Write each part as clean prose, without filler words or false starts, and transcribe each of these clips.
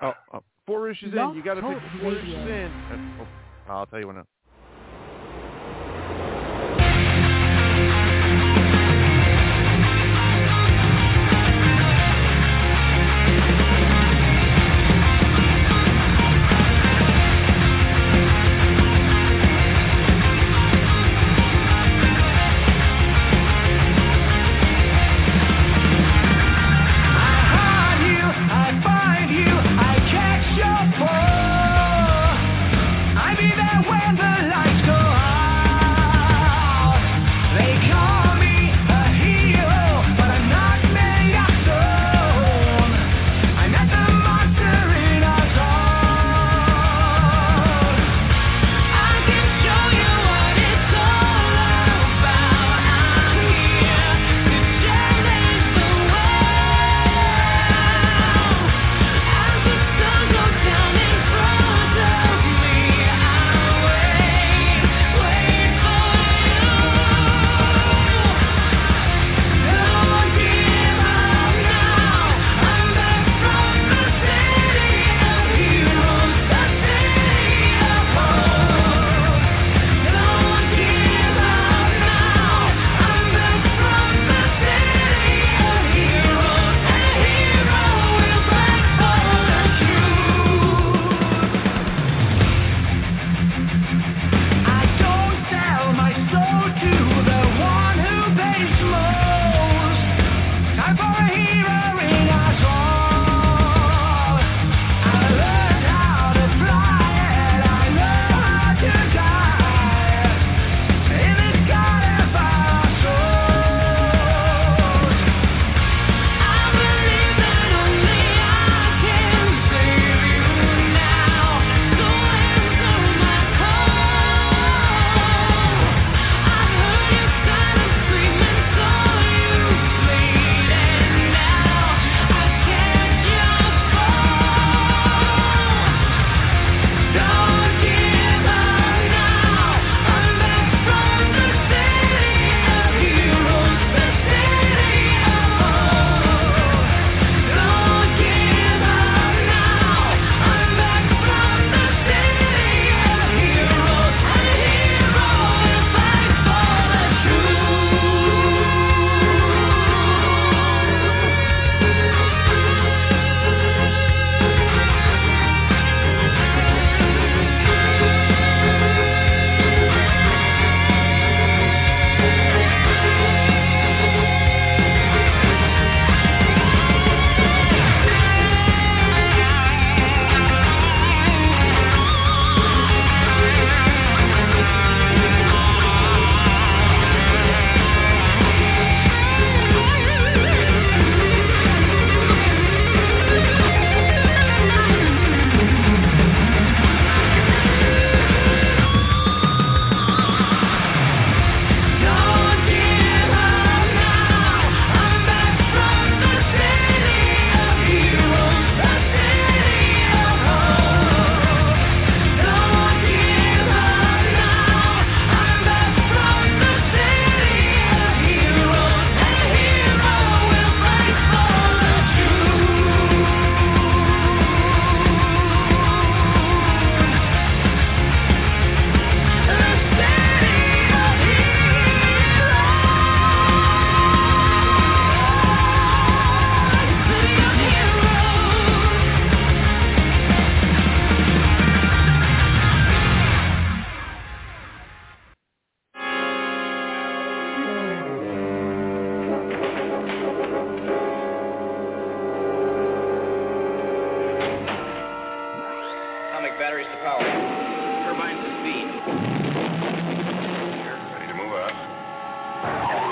4 issues in. You got to pick 4 issues in. I'll tell you when. batteries to power. Turbines to speed. Here, ready to move out.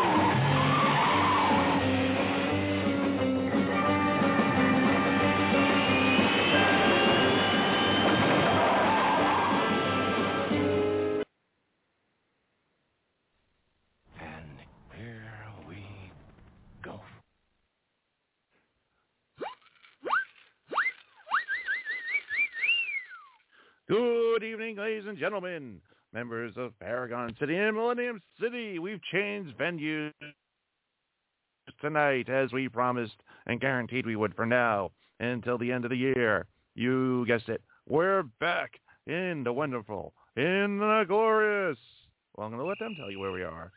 Good evening, ladies and gentlemen, members of Paragon City and Millennium City. We've changed venues tonight, as we promised and guaranteed we would for now, until the end of the year. You guessed it. We're back in the wonderful, in the glorious. Well, I'm going to let them tell you where we are.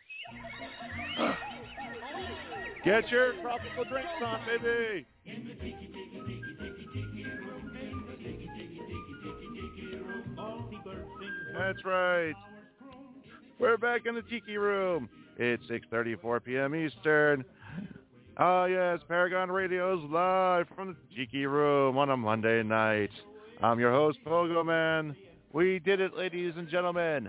Get your tropical drinks on, baby. That's right. We're back in the Tiki Room. It's 6:34 p.m. Eastern. Oh, yes, Paragon Radio's live from the Tiki Room on a Monday night. I'm your host, Pogo Man. We did it, ladies and gentlemen.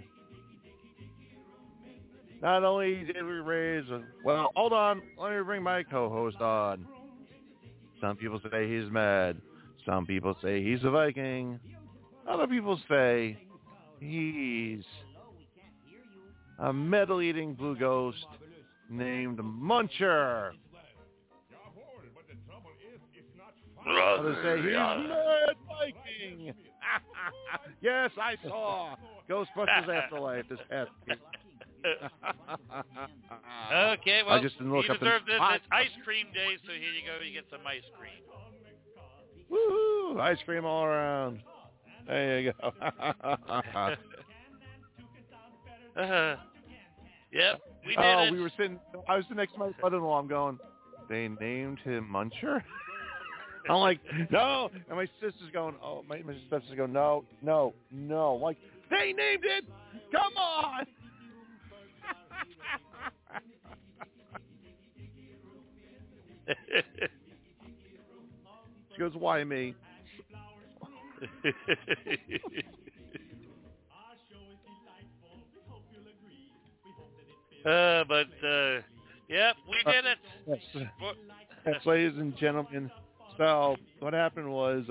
Not only did we raise... Well, hold on. Let me bring my co-host on. Some people say he's mad. Some people say he's a Viking. Other people say he's a metal-eating blue ghost named Muncher. Others say he's Mad Viking. Yes, I saw Ghostbusters Afterlife this past week. Okay, well, you deserve this. It's ice cream day, so here you go. You get some ice cream. Woohoo! Ice cream all around. There you go. Yep, we did it. We were sitting. I was sitting next to my brother-in-law. I'm going, they named him Muncher? I'm like, no. And my sister's going, oh, my sister's going, no. I'm like, they named it. Come on. She goes, why me? Yep, we did it. Yes, ladies and gentlemen. So what happened was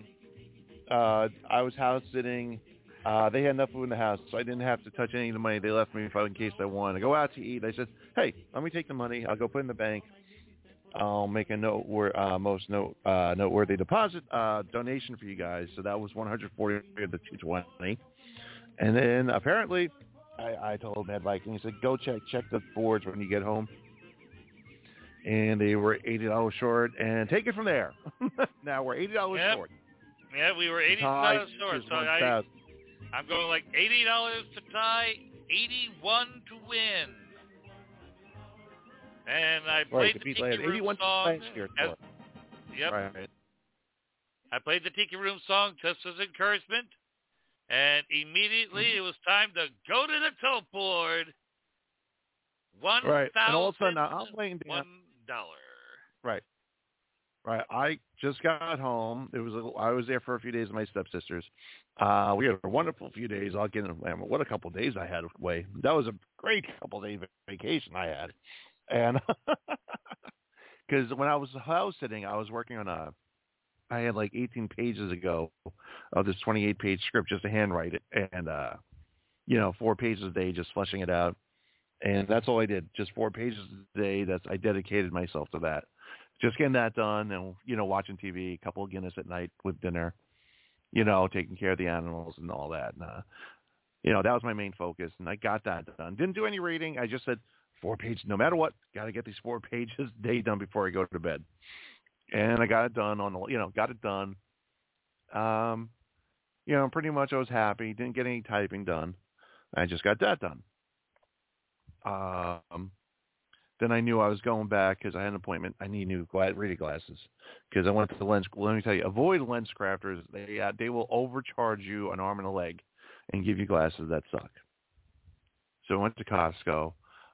I was house sitting. They had enough food in the house, so I didn't have to touch any of the money. They left me in case I wanted to go out to eat. I said, hey, let me take the money. I'll go put it in the bank. I'll make a noteworthy deposit donation for you guys. So that was $140 of the $220. And then apparently I told Mad Viking, he said, go check the boards when you get home. And they were $80 short, and take it from there. Now we're $80 short. Yeah, we were $80 short. So I'm going like $80 to tie, $81 to win. And I played the Tiki Room song. Yep. Right. I played the Tiki Room song just as encouragement. And immediately it was time to go to the tilt board. Right. And all of a sudden, I'm laying down. $1. Right. I just got home. I was there for a few days with my stepsisters. We had a wonderful few days. I'll get into what a couple of days I had away. That was a great couple of days vacation I had. And because when I was house sitting, I was working on I had like 18 pages ago of this 28-page script just to handwrite it. And, 4 pages a day, just fleshing it out. And that's all I did, just 4 pages a day. I dedicated myself to that. Just getting that done and, watching TV, a couple of Guinness at night with dinner, taking care of the animals and all that. And, that was my main focus. And I got that done. Didn't do any reading. I just said 4 pages, no matter what, got to get these 4 pages a day done before I go to bed. And I got it done got it done. Pretty much I was happy. Didn't get any typing done. I just got that done. Then I knew I was going back because I had an appointment. I need new reading glasses because I went to the lens. Let me tell you, avoid lens crafters. They will overcharge you an arm and a leg and give you glasses that suck. So I went to Costco.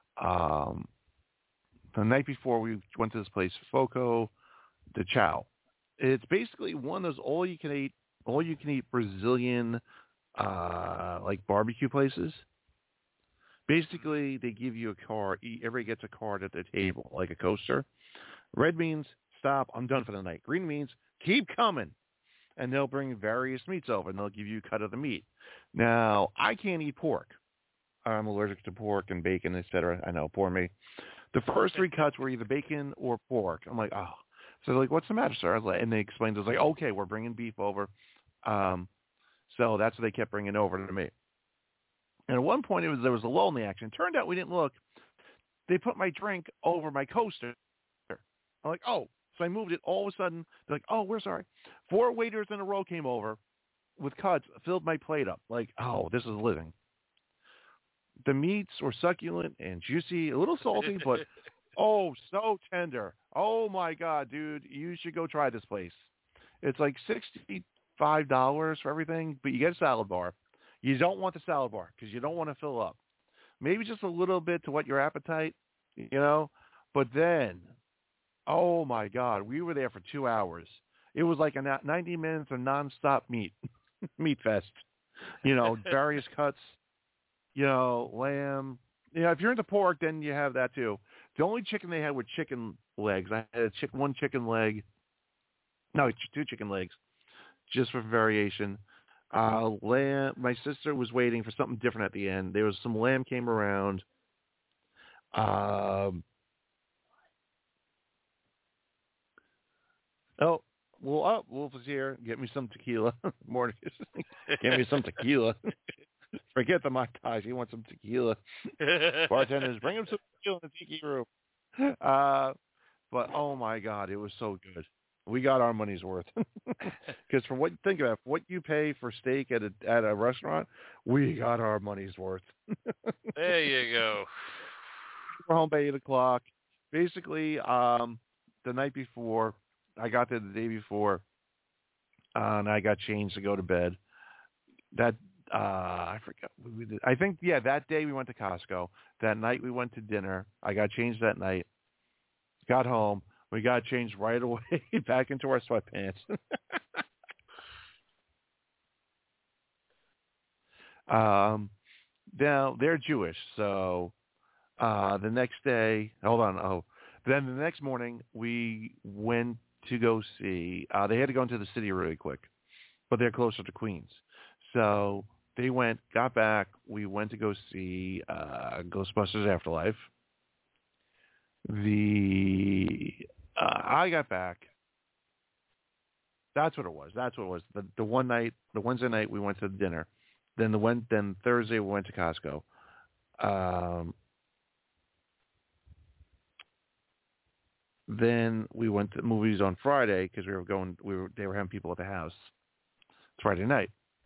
The night before we went to this place, Foco de Chao. It's basically one of those all you can eat Brazilian like barbecue places. Basically, they give you a card. Everybody gets a card at the table, like a coaster. Red means stop, I'm done for the night. Green means keep coming. And they'll bring various meats over, and they'll give you a cut of the meat. Now, I can't eat pork. I'm allergic to pork and bacon, etc. I know, poor me. The first 3 cuts were either bacon or pork. I'm like, oh. So they're like, what's the matter, sir? And they explained, I was like, okay, we're bringing beef over. So that's what they kept bringing over to me. And at one point, there was a lull in the action. Turned out we didn't look. They put my drink over my coaster. I'm like, oh, So I moved it. All of a sudden, they're like, oh, we're sorry. 4 waiters in a row came over with cuts, filled my plate up. Like, oh, this is living. The meats were succulent and juicy, a little salty, but oh, so tender. Oh my God, dude, you should go try this place. It's like $65 for everything, but you get a salad bar. You don't want the salad bar because you don't want to fill up. Maybe just a little bit to whet your appetite, But then, oh my God, we were there for 2 hours. It was like 90 minutes of nonstop meat fest. Various cuts. Lamb. If you're into pork, then you have that too. The only chicken they had were chicken legs. I had one chicken leg. No, 2 chicken legs, just for variation. Lamb. My sister was waiting for something different at the end. There was some lamb came around. Wolf is here. Get me some tequila. Morning. Get me some tequila. Forget the Mai Tais. He wants some tequila. Bartenders, bring him some tequila in the tiki room. But oh my God, it was so good. We got our money's worth. Because think about it, what you pay for steak at a restaurant, we got our money's worth. There you go. We're home by 8:00. Basically, the night before, I got there the day before, and I got changed to go to bed. That I forgot what we did. I think, that day we went to Costco. That night we went to dinner. I got changed that night. Got home. We got changed right away back into our sweatpants. Now, they're Jewish, so the next day, then the next morning we went to go see, they had to go into the city really quick, but they're closer to Queens. So they went, got back, we went to go see Ghostbusters Afterlife. I got back. That's what it was. The one night, the Wednesday night, we went to the dinner. Then Thursday we went to Costco. Then we went to movies on Friday because they were having people at the house. It's Friday night.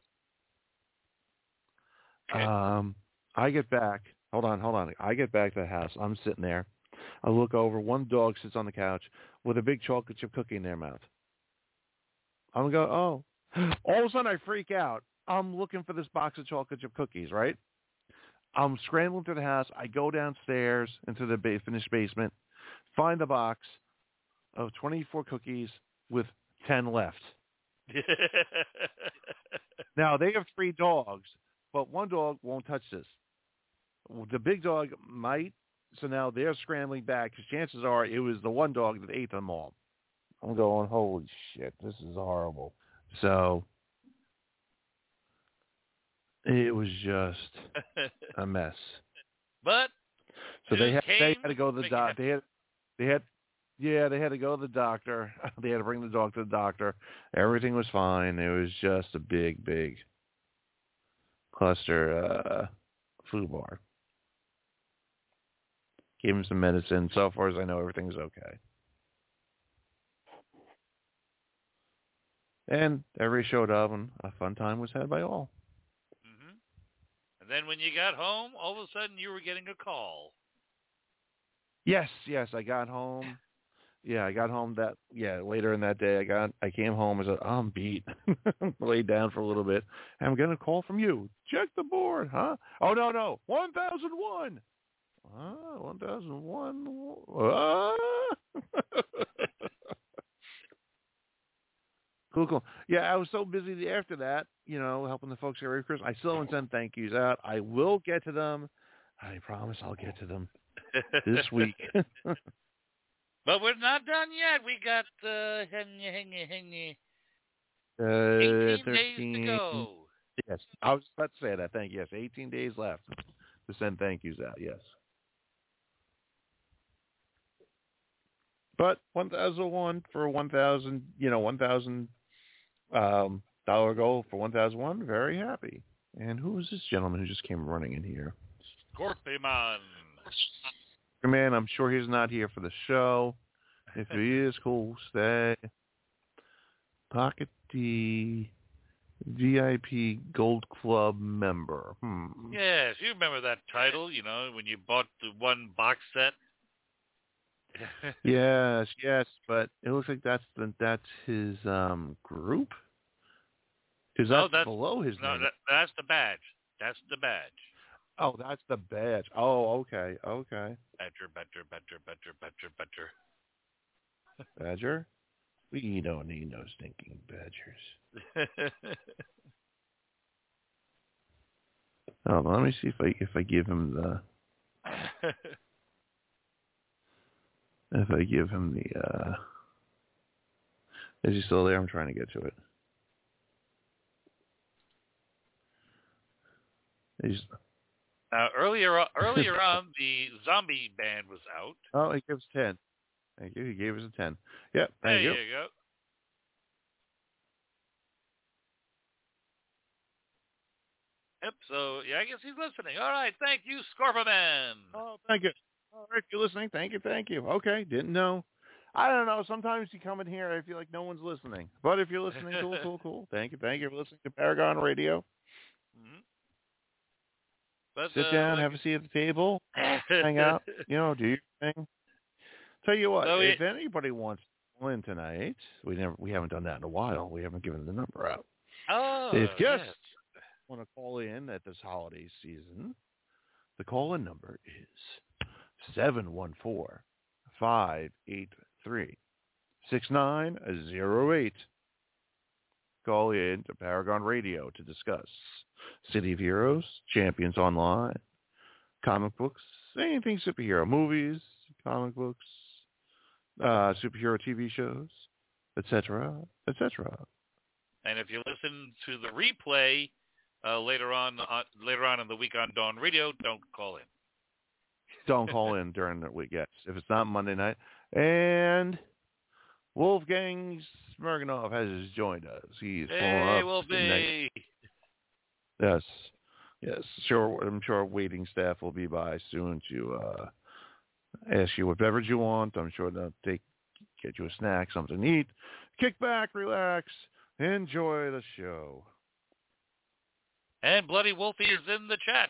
Okay. I get back. Hold on. I get back to the house. I'm sitting there. I look over. One dog sits on the couch with a big chocolate chip cookie in their mouth. I'm going, oh. All of a sudden I freak out. I'm looking for this box of chocolate chip cookies, right? I'm scrambling through the house. I go downstairs into the finished basement, find the box of 24 cookies with 10 left. Now, they have 3 dogs, but one dog won't touch this. The big dog might, so now they're scrambling back because chances are it was the one dog that ate them all. I'm going, holy shit, this is horrible. So it was just a mess. But so they had to go to the doctor. They had to go to the doctor. They had to bring the dog to the doctor. Everything was fine. It was just a big cluster flu bar. Gave him some medicine. So far as I know, everything's okay. And everybody showed up, and a fun time was had by all. Mm-hmm. And then when you got home, all of a sudden you were getting a call. Yes, I got home. Yeah, I got home later in that day. I came home and said, I'm beat. Laid down for a little bit. I'm getting a call from you. Check the board, huh? Oh, no. 1001. 1001. Cool. Yeah, I was so busy after that, helping the folks get ready for Christmas. I still haven't sent thank yous out. I will get to them. I promise I'll get to them this week. But we're not done yet. We got 18 days to go. Yes, I was about to say that. Thank you. Yes, 18 days left to send thank yous out. Yes. But 1001 for 1,000, $1,000 goal for 1001. Very happy. And who is this gentleman who just came running in here? Scorpion. Man, I'm sure he's not here for the show. If he is cool, stay. Pocket D VIP Gold Club member. Yes, you remember that title, when you bought the one box set. yes, but it looks like that's his group. Is that below his name? No, that's the badge. That's the badge. Oh, that's the badge. Oh, okay. Badger. Badger? We don't need no stinking badgers. Oh, let me see if I give him the is he still there? I'm trying to get to it. Earlier on, the zombie band was out. Oh, he gives 10. Thank you. He gave us a 10. Yep. Thank you. There you go. Yep. So yeah, I guess he's listening. All right. Thank you, Scorpiman. Oh, thank you. All right, if you're listening, thank you. Okay, didn't know. I don't know. Sometimes you come in here, I feel like no one's listening. But if you're listening, cool. Thank you for listening to Paragon Radio. Mm-hmm. But, sit down, have a seat at the table, hang out, do your thing. Tell you what, if anybody wants to call in tonight, we haven't done that in a while. We haven't given the number out. Oh, if guests want to call in at this holiday season, the call-in number is 714-583-6908. Call in to Paragon Radio to discuss City of Heroes, Champions Online, comic books, anything superhero, movies, comic books, superhero TV shows, etc., etc. And if you listen to the replay later on in the week on Dawn Radio, don't call in. Don't call in during the week, yes. If it's not Monday night. And Wolfgang Smirganov has joined us. He's hey, Wolfie. Yes. Sure. I'm sure waiting staff will be by soon to ask you what beverage you want. I'm sure they'll get you a snack, something to eat. Kick back, relax, enjoy the show. And Bloody Wolfie is in the chat.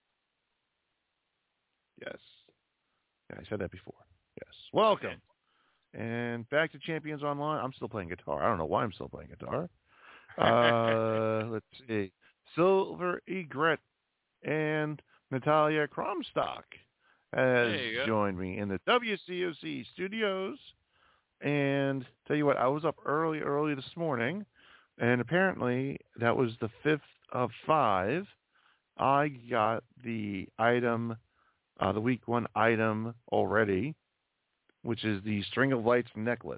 Yes. Yeah, I said that before. Yes. Welcome. Okay. And back to Champions Online. I'm still playing guitar. I don't know why I'm still playing guitar. Let's see. Silver Egret and Natalia Kromstock has joined me in the WCOC studios. And tell you what, I was up early this morning, and apparently that was the 5th of 5. I got the item, the week 1 item already, which is the String of Lights necklace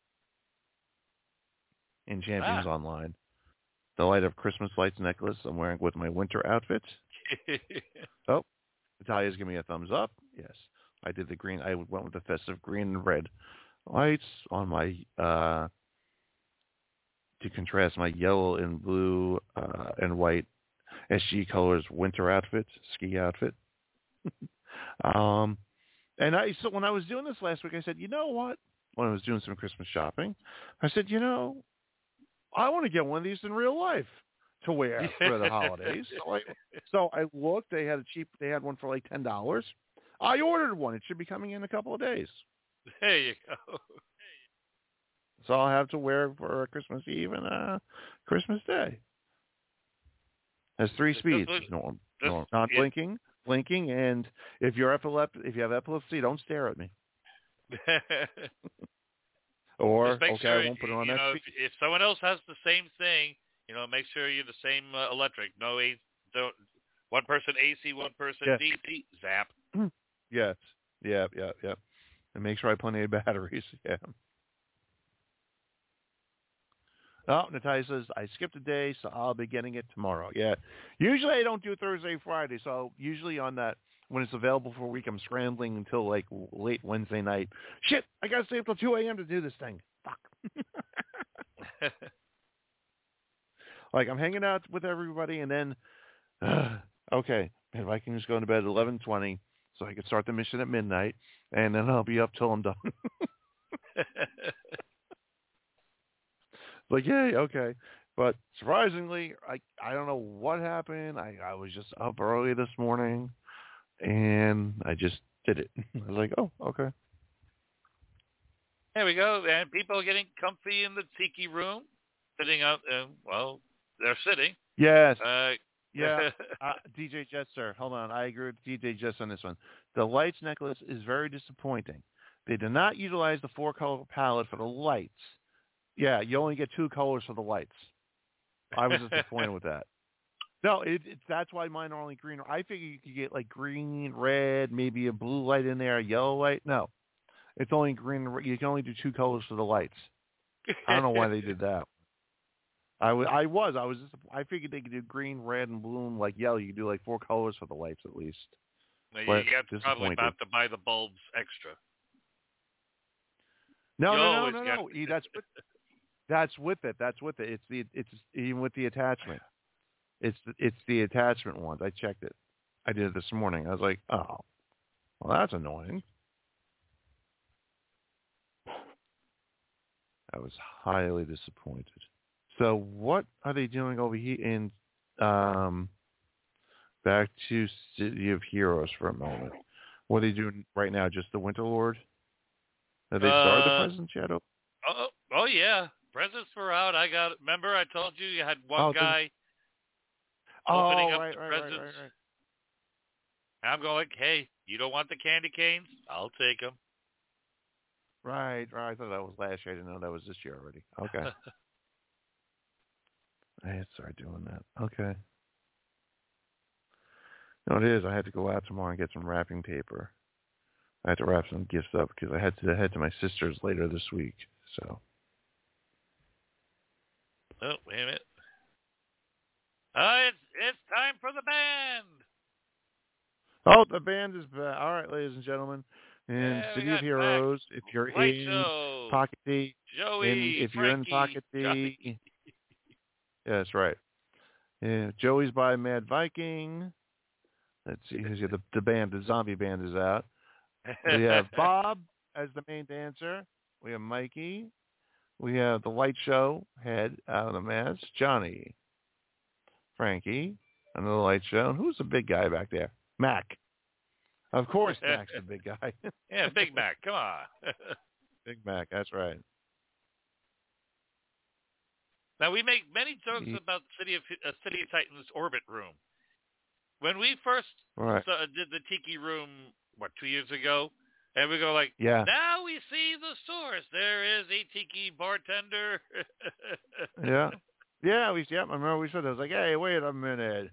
in Champions Online. The Light of Christmas Lights necklace I'm wearing with my winter outfit. Oh, Natalia's giving me a thumbs up. Yes, I did the green. I went with the festive green and red lights on my, to contrast my yellow and blue and white SG Colors winter outfit, ski outfit. And so when I was doing this last week, I said, you know what? When I was doing some Christmas shopping, I said, I want to get one of these in real life to wear for the holidays. So I looked. They had one for like $10. I ordered one. It should be coming in a couple of days. There you go. So I'll have to wear for Christmas Eve and Christmas Day. Has 3 speeds. Not blinking, and if you have epilepsy, don't stare at me. Or okay, sure, I won't put it on that speed. If someone else has the same thing, make sure you're the same electric. No, one person AC, one person DC. Zap. Yes. Yeah. And make sure I have plenty of batteries. Yeah. Oh, Natalia says, I skipped a day, so I'll be getting it tomorrow. Yeah. Usually I don't do Thursday, Friday, so usually on that, when it's available for a week, I'm scrambling until like late Wednesday night. Shit, I got to stay up till 2 a.m. to do this thing. Fuck. Like I'm hanging out with everybody, and then, okay, if I can just go to bed at 11:20 so I can start the mission at midnight, and then I'll be up till I'm done. Like, yay, okay. But surprisingly, I don't know what happened. I was just up early this morning, and I just did it. I was like, oh, okay. There we go. And people are getting comfy in the tiki room, sitting out. Well, they're sitting. Yes. Yeah. DJ Jetster, hold on. I agree with DJ Jets on this one. The lights necklace is very disappointing. They did not utilize the 4-color palette for the lights. Yeah, you only get 2 colors for the lights. I was disappointed with that. No, that's why mine are only green. I figured you could get like green, red, maybe a blue light in there, a yellow light. No, it's only green. You can only do 2 colors for the lights. I don't know why they did that. I figured they could do green, red, and blue, and like yellow. You could do like 4 colors for the lights at least. Now, you have to probably have to buy the bulbs extra. No. That's with it. It's even with the attachment. It's the attachment ones. I checked it. I did it this morning. I was like, oh, well, that's annoying. I was highly disappointed. So what are they doing over here in back to City of Heroes for a moment? What are they doing right now? Just the Winter Lord? Have they started the presents yet? Oh yeah. Presents were out. Remember I told you had one guy opening up the presents. Right. I'm going like, hey, you don't want the candy canes? I'll take them. Right. I thought that was last year. I didn't know that was this year already. Okay. I had to start doing that. Okay. No, it is. I had to go out tomorrow and get some wrapping paper. I had to wrap some gifts up because I had to head to my sister's later this week. So. Oh, wait a minute. It's time for the band. Oh, the band is back. All right, ladies and gentlemen. In City of Heroes, if you're in Pocket D, Joey, you're in Pocket D, yeah, that's right. Yeah, Joey's by Mad Viking. Let's see, the band, the zombie band is out. We have Bob as the main dancer. We have Mikey. We have the light show head out of the mask, Johnny, Frankie, another light show. And who's the big guy back there? Mac. Of course, Mac's the big guy. Yeah, Big Mac. Come on. Big Mac. That's right. Now we make many jokes about City of Titans orbit room. When we first did the Tiki Room, 2 years ago, and we go like, now we see the source. There is a Tiki bartender. Yeah. I remember we said that. I was like, hey, wait a minute.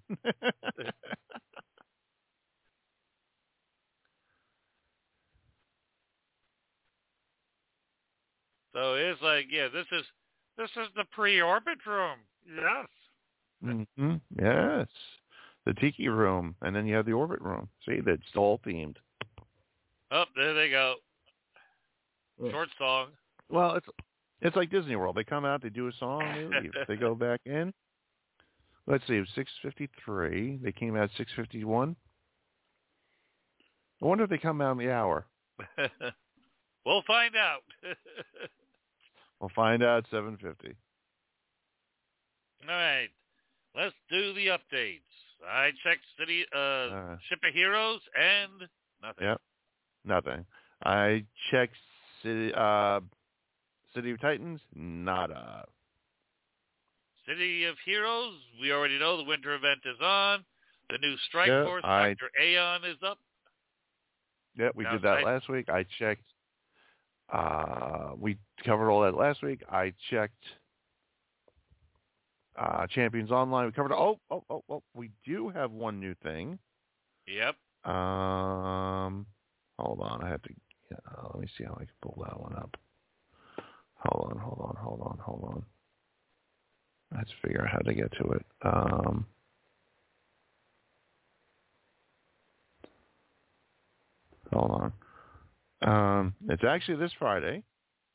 So it's like, this is the pre-orbit room. Yes. Mm-hmm. Yes. The Tiki Room, and then you have the Orbit Room. See, that's all themed. Oh, there they go. Short song. Well, it's like Disney World. They come out, they do a song, they leave. They go back in. Let's see, it was 6:53. They came out at 6:51. I wonder if they come out in the hour. We'll find out. We'll find out at 7:50. All right. Let's do the updates. I checked Ship of Heroes and nothing. Yep. Nothing. I checked City of Titans. Nada. City of Heroes, we already know the winter event is on. The new Strike Force, Dr. Aeon is up. Yep, we did that last week. I checked. We covered all that last week. I checked Champions Online. We covered. Oh! We do have one new thing. Yep. Hold on. I have to. Let me see how I can pull that one up. Hold on. Let's figure out how to get to it. Hold on. It's actually this Friday.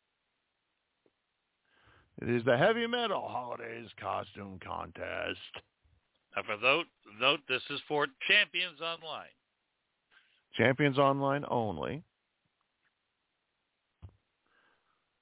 It is the Heavy Metal Holidays Costume Contest. Now, for note, this is for Champions Online. Champions Online only.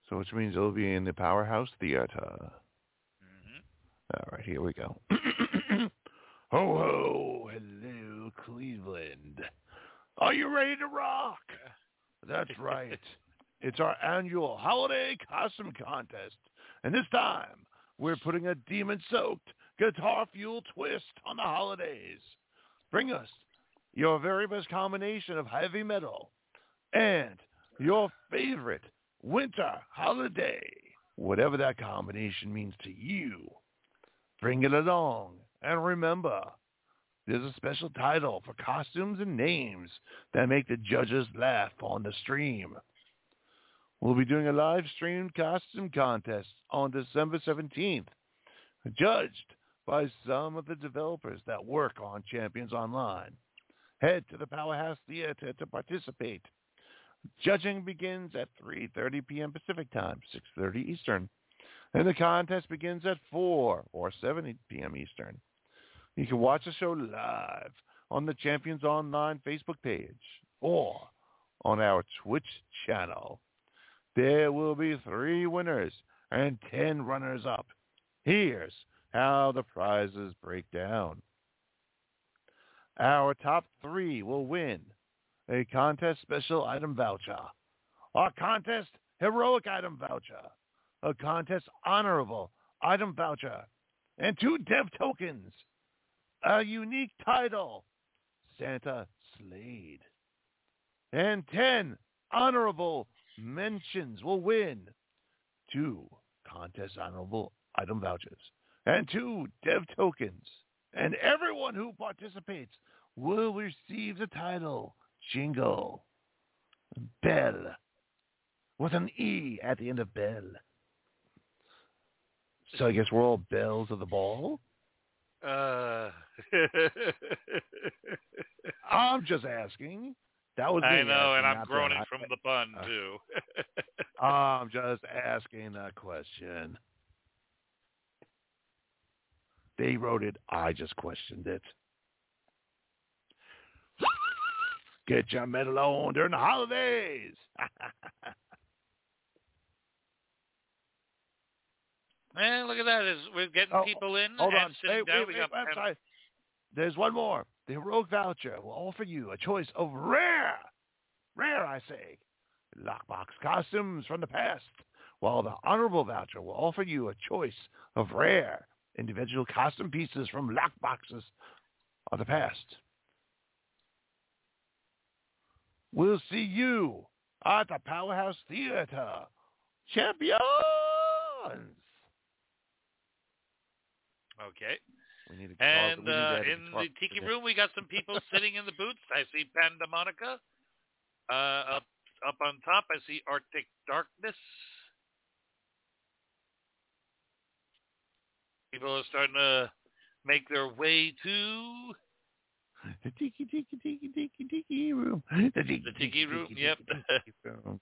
So which means it'll be in the Powerhouse Theater. Mm-hmm. All right, here we go. Ho, ho, hello, Cleveland. Are you ready to rock? That's right. It's our annual holiday costume contest. And this time, we're putting a demon-soaked, guitar-fueled twist on the holidays. Bring us your very best combination of heavy metal and your favorite winter holiday, whatever that combination means to you. Bring it along. And remember, there's a special title for costumes and names that make the judges laugh on the stream. We'll be doing a live-streamed costume contest on December 17th, judged by some of the developers that work on Champions Online. Head to the Powerhouse Theater to participate. Judging begins at 3:30 p.m. Pacific Time, 6:30 Eastern, and the contest begins at 4 or 7 p.m. Eastern. You can watch the show live on the Champions Online Facebook page or on our Twitch channel. There will be 3 winners and 10 runners-up. Here's how the prizes break down. Our top 3 will win a contest special item voucher, a contest heroic item voucher, a contest honorable item voucher, and 2 dev tokens, a unique title, Santa Slade, and 10 honorable mentions will win 2 contest honorable item vouchers and 2 dev tokens. And everyone who participates will receive the title Jingle Bell with an E at the end of Bell. So I guess we're all bells of the ball? I'm just asking. That was me. I know, asking, and I'm groaning from the pun, too. I'm just asking a question. They wrote it. I just questioned it. Get your metal on during the holidays. Man, look at that. We're getting people in hold and on. sitting down. Wait, I'm sorry. There's one more. The heroic voucher will offer you a choice of rare, I say, lockbox costumes from the past, while the honorable voucher will offer you a choice of rare individual costume pieces from lockboxes of the past. We'll see you at the Powerhouse Theater. Champions! Okay. And in the Tiki Room, we got some people sitting in the booths. I see Panda Monica. Up on top, I see Arctic Darkness. People are starting to make their way to the Tiki Room. The Tiki Room, yep. Room.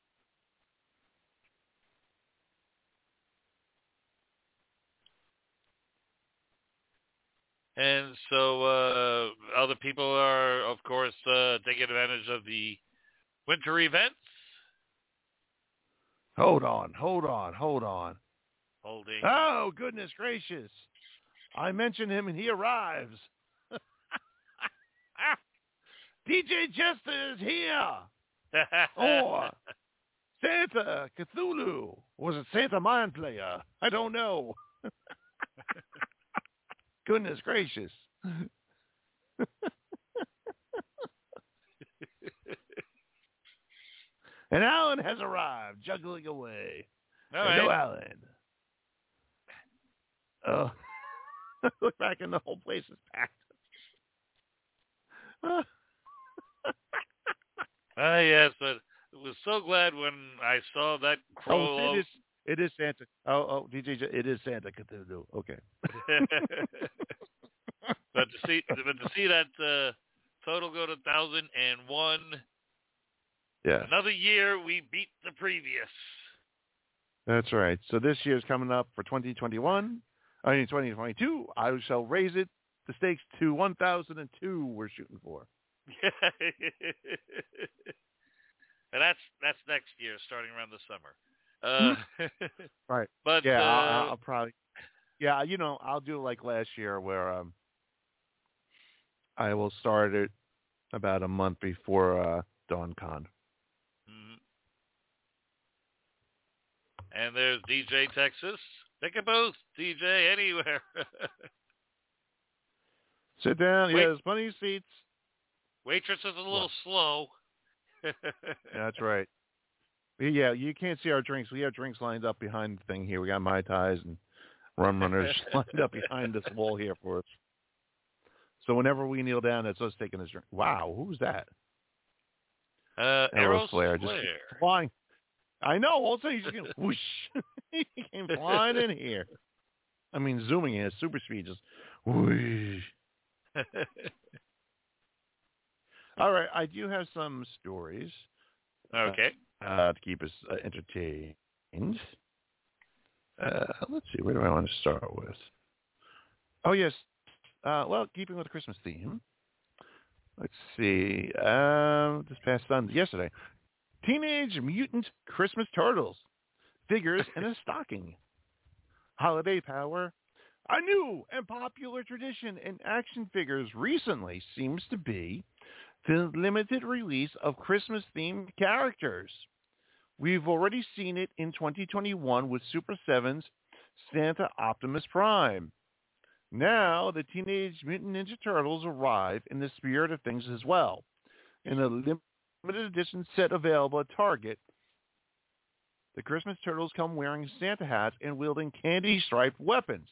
And so other people are, of course, taking advantage of the winter events. Hold on. Holding. Oh, goodness gracious. I mentioned him and he arrives. DJ Jester is here. Or Santa Cthulhu. Was it Santa Mind Player? I don't know. Goodness gracious. And Alan has arrived, juggling away. All Hello, right. Alan. Oh, look back and the whole place is packed. Yes, but I was so glad when I saw that crow. It is Santa. Oh, DJ, it is Santa Cthulhu. Okay. But to see that total go to 1,001. Yeah. Another year we beat the previous. That's right. So this year's coming up for 2022. I shall raise it, the stakes to 1,002 we're shooting for. And that's next year, starting around the summer. Right. But Yeah, I'll probably. Yeah, I'll do like last year where I will start it about a month before DawnCon. And there's DJ Texas. Pick a booth, DJ, anywhere. Sit down. Yeah, there's plenty of seats. Waitress is a little slow. That's right. Yeah, you can't see our drinks. We have drinks lined up behind the thing here. We got Mai Tais and rum runners lined up behind this wall here for us. So whenever we kneel down, it's us taking this drink. Wow, who's that? Arrow Flair. Just flying. I know. All of a sudden, he's just going whoosh. He came flying in here. I mean, zooming in at super speed, just whoosh. All right, I do have some stories. Okay. To keep us entertained. Let's see, where do I want to start with? Oh, yes. Well, keeping with the Christmas theme. Let's see. This past yesterday. Teenage Mutant Christmas Turtles. Figures in a stocking. Holiday power. A new and popular tradition in action figures recently seems to be the limited release of Christmas-themed characters. We've already seen it in 2021 with Super 7's Santa Optimus Prime. Now, the Teenage Mutant Ninja Turtles arrive in the spirit of things as well. In a limited edition set available at Target, the Christmas Turtles come wearing Santa hats and wielding candy-striped weapons.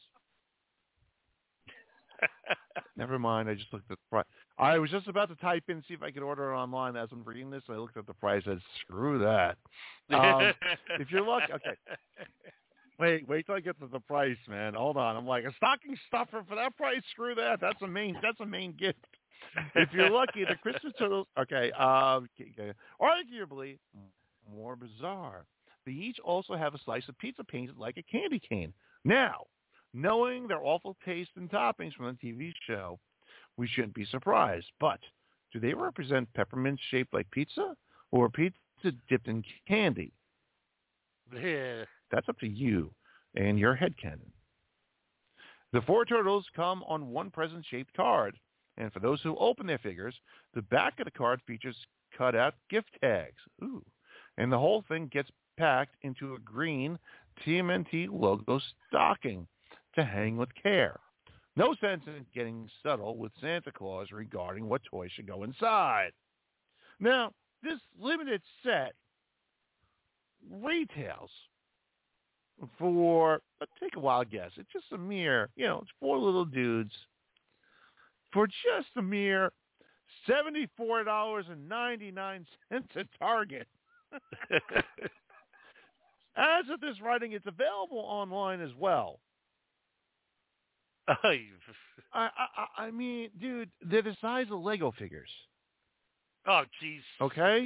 Never mind, I just looked at the price. I was just about to type in, see if I could order it online as I'm reading this. I looked at the price and said, screw that. If you're lucky, okay. Wait till I get to the price, man. Hold on. I'm like, a stocking stuffer for that price? Screw that. That's a main gift. If you're lucky, the Christmas Turtles, okay, arguably more bizarre. They each also have a slice of pizza painted like a candy cane. Now, knowing their awful taste and toppings from the TV show, we shouldn't be surprised. But do they represent peppermints shaped like pizza or pizza dipped in candy? Yeah. That's up to you and your headcanon. The four turtles come on one present-shaped card. And for those who open their figures, the back of the card features cut-out gift tags. Ooh. And the whole thing gets packed into a green TMNT logo stocking to hang with care. No sense in getting subtle with Santa Claus regarding what toys should go inside. Now, this limited set retails for, take a wild guess, it's just a mere, it's four little dudes for just a mere $74.99 at Target. As of this writing, it's available online as well. I mean, dude, they're the size of Lego figures. Oh, jeez. Okay?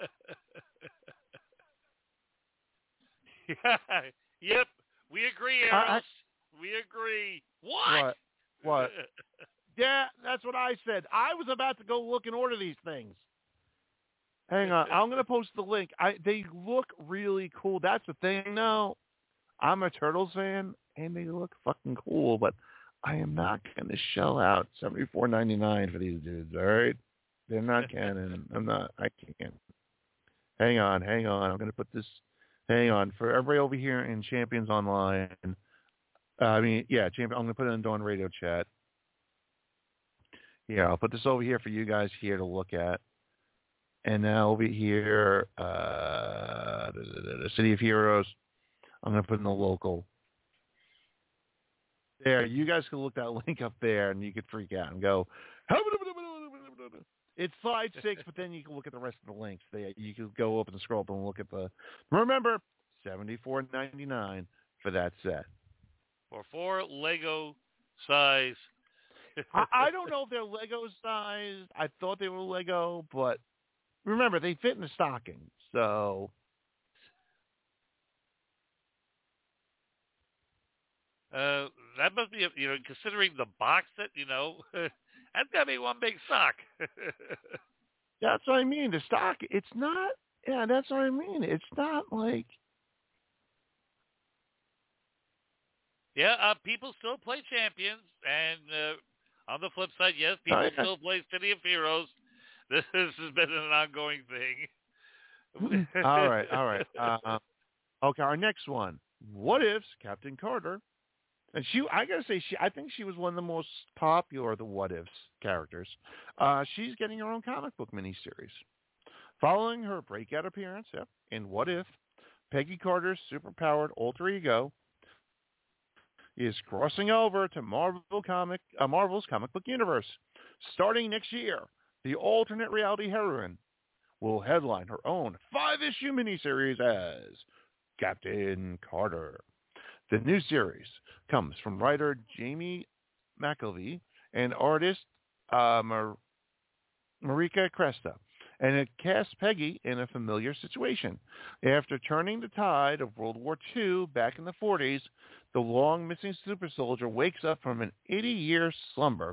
Yep. We agree, Eros. We agree. What? Yeah, that's what I said. I was about to go look and order these things. Hang on. I'm going to post the link. They look really cool. That's the thing, though. I'm a Turtles fan, and they look fucking cool, but I am not going to shell out $74.99 for these dudes, all right? They're not canon. I can't. Hang on. I'm going to put this, hang on. For everybody over here in Champions Online, Champion, I'm going to put it in Dawn Radio chat. Yeah, I'll put this over here for you guys here to look at. And now over here, the City of Heroes, I'm going to put in the local. There, you guys can look that link up there, and you could freak out and go, it's slide 6, but then you can look at the rest of the links. You can go up and scroll up and look at the, remember, $74.99 for that set. For 4 Lego size. I don't know if they're Lego size. I thought they were Lego, but remember, they fit in the stocking, so. That must be, considering the box set, that's got to be one big sock. That's what I mean. The stock, it's not, yeah, that's what I mean. It's not like, Yeah, people still play Champions, and on the flip side, yes, people still play City of Heroes. This has been an ongoing thing. All right. Okay, our next one. What If's Captain Carter? And I gotta say, I think she was one of the most popular of the What Ifs characters. She's getting her own comic book miniseries. Following her breakout appearance in What If, Peggy Carter's superpowered alter ego is crossing over to Marvel's comic book universe. Starting next year, the alternate reality heroine will headline her own 5-issue miniseries as Captain Carter. The new series comes from writer Jamie McKelvey and artist Marika Cresta, and it casts Peggy in a familiar situation. After turning the tide of World War II back in the 40s, the long-missing super soldier wakes up from an 80-year slumber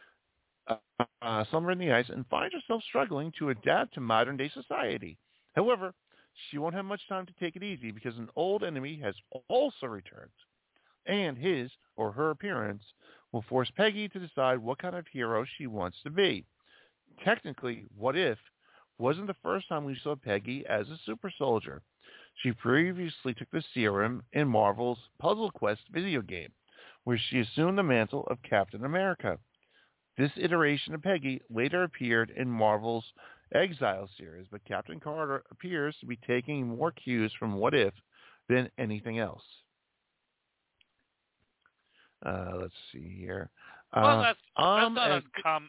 in the ice and finds herself struggling to adapt to modern-day society. However, she won't have much time to take it easy because an old enemy has also returned, and his or her appearance will force Peggy to decide what kind of hero she wants to be. Technically, What If wasn't the first time we saw Peggy as a super soldier. She previously took the serum in Marvel's Puzzle Quest video game, where she assumed the mantle of Captain America. This iteration of Peggy later appeared in Marvel's Exile series, but Captain Carter appears to be taking more cues from What If than anything else. Let's see here. Well, that's not uncommon.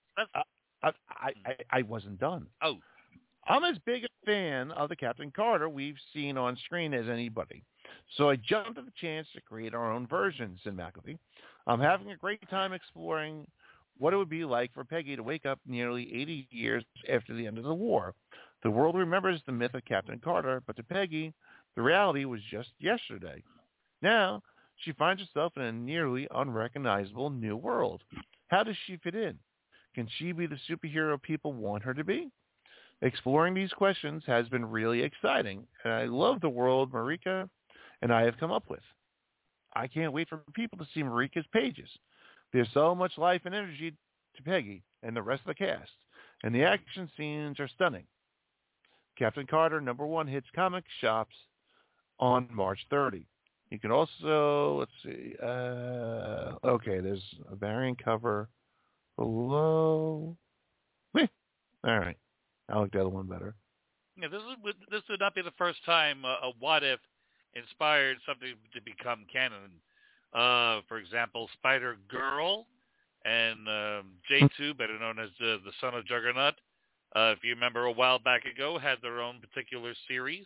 I wasn't done. Oh. I'm as big a fan of the Captain Carter we've seen on screen as anybody. So I jumped at the chance to create our own version, said McAfee. I'm having a great time exploring what it would be like for Peggy to wake up nearly 80 years after the end of the war. The world remembers the myth of Captain Carter, but to Peggy, the reality was just yesterday. Now, she finds herself in a nearly unrecognizable new world. How does she fit in? Can she be the superhero people want her to be? Exploring these questions has been really exciting, and I love the world Marika and I have come up with. I can't wait for people to see Marika's pages. There's so much life and energy to Peggy and the rest of the cast, and the action scenes are stunning. Captain Carter #1 hits comic shops on March 30. You can also, let's see, okay, there's a variant cover below. All right. I like the other one better. Yeah, this would not be the first time a What If inspired something to become canon. For example, Spider-Girl and J2, better known as the Son of Juggernaut, if you remember a while back ago, had their own particular series.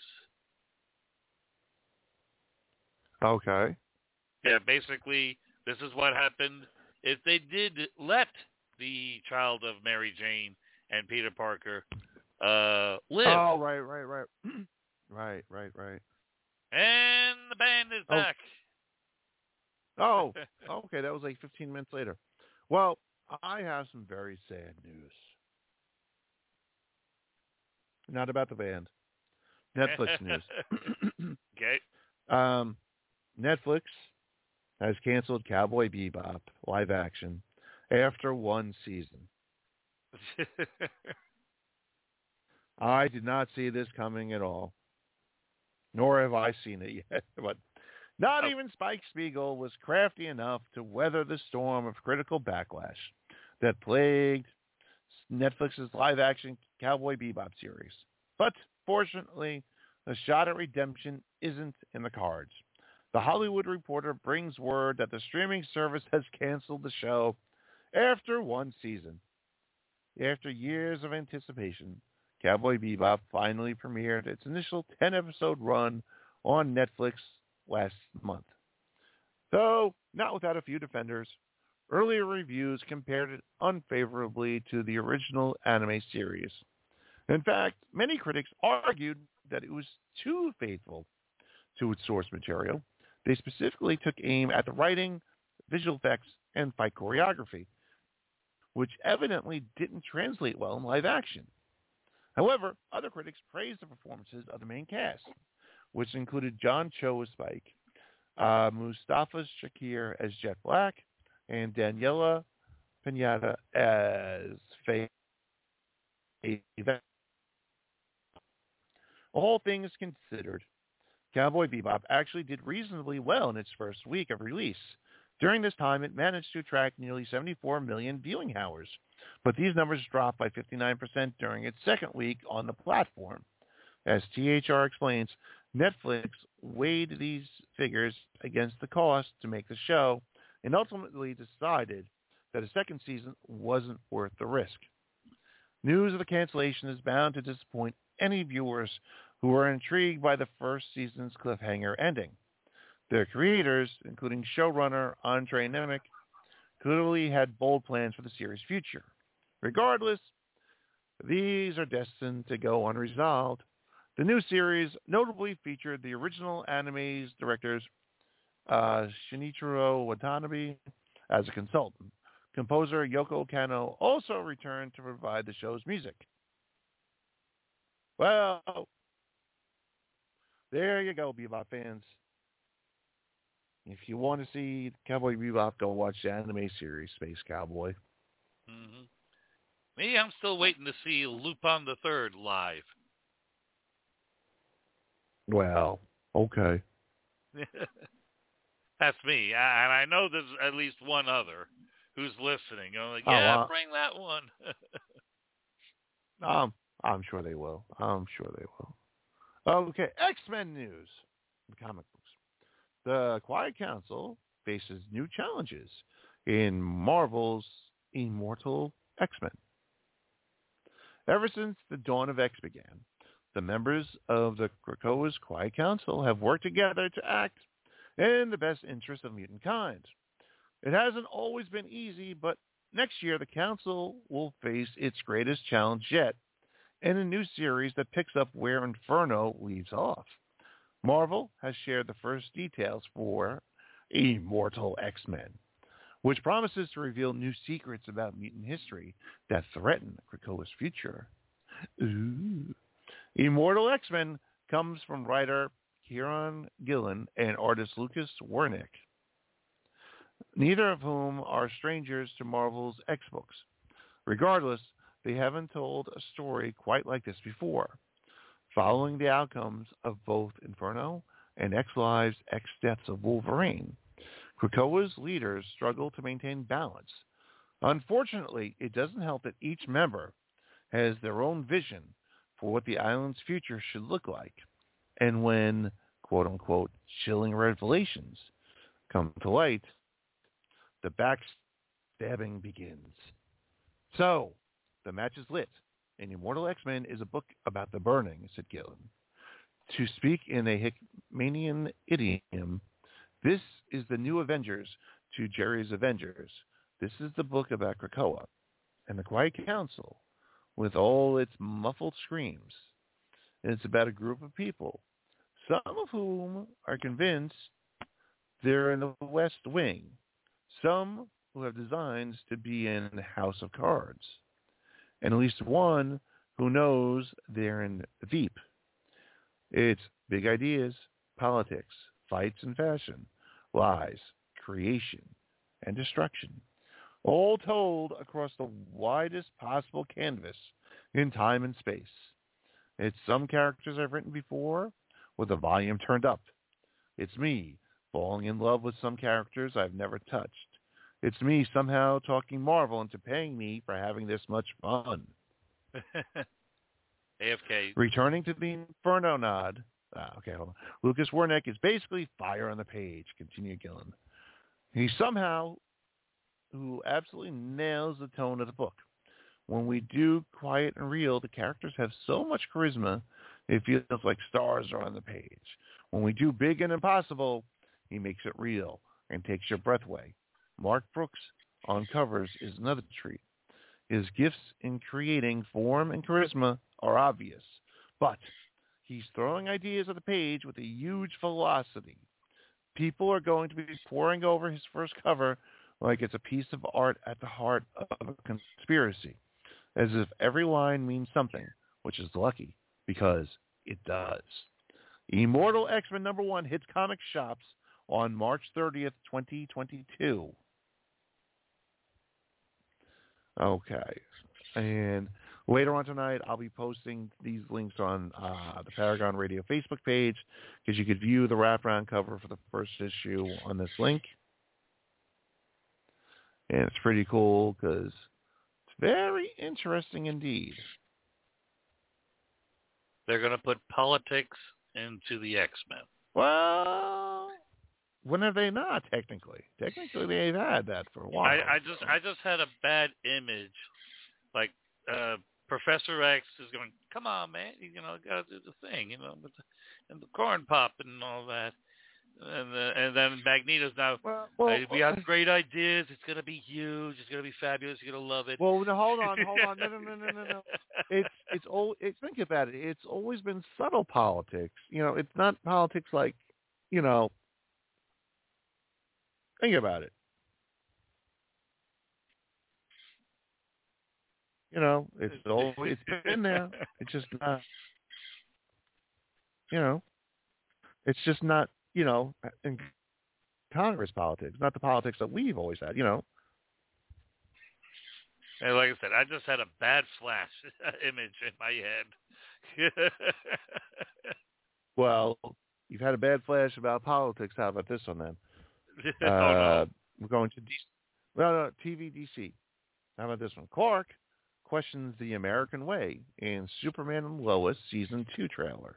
Okay. Yeah, basically, this is what happened if they did let the child of Mary Jane and Peter Parker live. Oh, right. Right. And the band is back. Oh, okay. That was like 15 minutes later. Well, I have some very sad news. Not about the band. Netflix news. Okay. Netflix has canceled Cowboy Bebop live action after one season. I did not see this coming at all, nor have I seen it yet. But not even Spike Spiegel was crafty enough to weather the storm of critical backlash that plagued Netflix's live-action Cowboy Bebop series. But fortunately, a shot at redemption isn't in the cards. The Hollywood Reporter brings word that the streaming service has canceled the show after one season. After years of anticipation, Cowboy Bebop finally premiered its initial 10-episode run on Netflix last month. Though not without a few defenders, earlier reviews compared it unfavorably to the original anime series. In fact, many critics argued that it was too faithful to its source material. They specifically took aim at the writing, visual effects, and fight choreography, which evidently didn't translate well in live action. However, other critics praised the performances of the main cast, which included John Cho as Spike, Mustafa Shakir as Jet Black, and Daniela Pinata as Faye. All things considered, Cowboy Bebop actually did reasonably well in its first week of release. During this time, it managed to attract nearly 74 million viewing hours, but these numbers dropped by 59% during its second week on the platform. As THR explains, Netflix weighed these figures against the cost to make the show and ultimately decided that a second season wasn't worth the risk. News of the cancellation is bound to disappoint any viewers who are intrigued by the first season's cliffhanger ending. Their creators, including showrunner Andre Nemec, clearly had bold plans for the series' future. Regardless, these are destined to go unresolved. The new series notably featured the original anime's directors Shinichiro Watanabe as a consultant. Composer Yoko Kanno also returned to provide the show's music. Well, there you go, Bebop fans. If you want to see Cowboy Bebop, go watch the anime series Space Cowboy. Mm-hmm. Me, I'm still waiting to see Lupin the Third live. Well, okay. That's me. And I know there's at least one other who's listening. I'm like, bring that one. I'm sure they will. Okay, X-Men news. The comic books. The Quiet Council faces new challenges in Marvel's Immortal X-Men. Ever since the dawn of X began, the members of the Krakoa's Quiet Council have worked together to act in the best interest of mutant kind. It hasn't always been easy, but next year the Council will face its greatest challenge yet in a new series that picks up where Inferno leaves off. Marvel has shared the first details for Immortal X-Men, which promises to reveal new secrets about mutant history that threaten Krakoa's future. Ooh. Immortal X-Men comes from writer Kieron Gillen and artist Lucas Wernick, neither of whom are strangers to Marvel's X-Books. Regardless, they haven't told a story quite like this before. Following the outcomes of both Inferno and X-Lives, X-Deaths of Wolverine, Krakoa's leaders struggle to maintain balance. Unfortunately, it doesn't help that each member has their own vision for what the island's future should look like. And when, quote-unquote, chilling revelations come to light, the backstabbing begins. So, the match is lit, and Immortal X-Men is a book about the burning, said Gillen. To speak in a Hickmanian idiom, this is the new Avengers to Jerry's Avengers. This is the book about Krakoa and the Quiet Council, with all its muffled screams. It's about a group of people, some of whom are convinced they're in the West Wing, some who have designs to be in House of Cards, and at least one who knows they're in Veep. It's big ideas, politics, fights and fashion, lies, creation, and destruction, all told across the widest possible canvas in time and space. It's some characters I've written before with the volume turned up. It's me falling in love with some characters I've never touched. It's me somehow talking Marvel into paying me for having this much fun. AFK. Returning to the Inferno nod. Okay, hold on. Lucas Wernick is basically fire on the page, continued Gillen. He somehow who absolutely nails the tone of the book. When we do Quiet and Real, the characters have so much charisma, it feels like stars are on the page. When we do Big and Impossible, he makes it real and takes your breath away. Mark Brooks on covers is another treat. His gifts in creating form and charisma are obvious, but he's throwing ideas at the page with a huge velocity. People are going to be poring over his first cover like it's a piece of art at the heart of a conspiracy, as if every line means something, which is lucky, because it does. Immortal X-Men #1 hits comic shops on March 30th, 2022. Okay. And later on tonight, I'll be posting these links on the Paragon Radio Facebook page because you could view the wraparound cover for the first issue on this link. And it's pretty cool because it's very interesting indeed. They're going to put politics into the X-Men. Well, when have they not, technically? Technically, they've had that for a while. I just had a bad image. Like, Professor X is going, come on, man, got to do the thing, and the corn pop and all that. And then Magneto's now, we have great ideas. It's going to be huge. It's going to be fabulous. You're going to love it. Well, no, hold on. No. It's think about it. It's always been subtle politics. It's not politics like, think about it. It's been there. It's just not, it's just not, in Congress politics, not the politics that we've always had, And like I said, I just had a bad flash image in my head. Well, you've had a bad flash about politics. How about this one then? No. We're going to no, TV DC. How about this one? Clark questions the American way in Superman and Lois Season 2 trailer.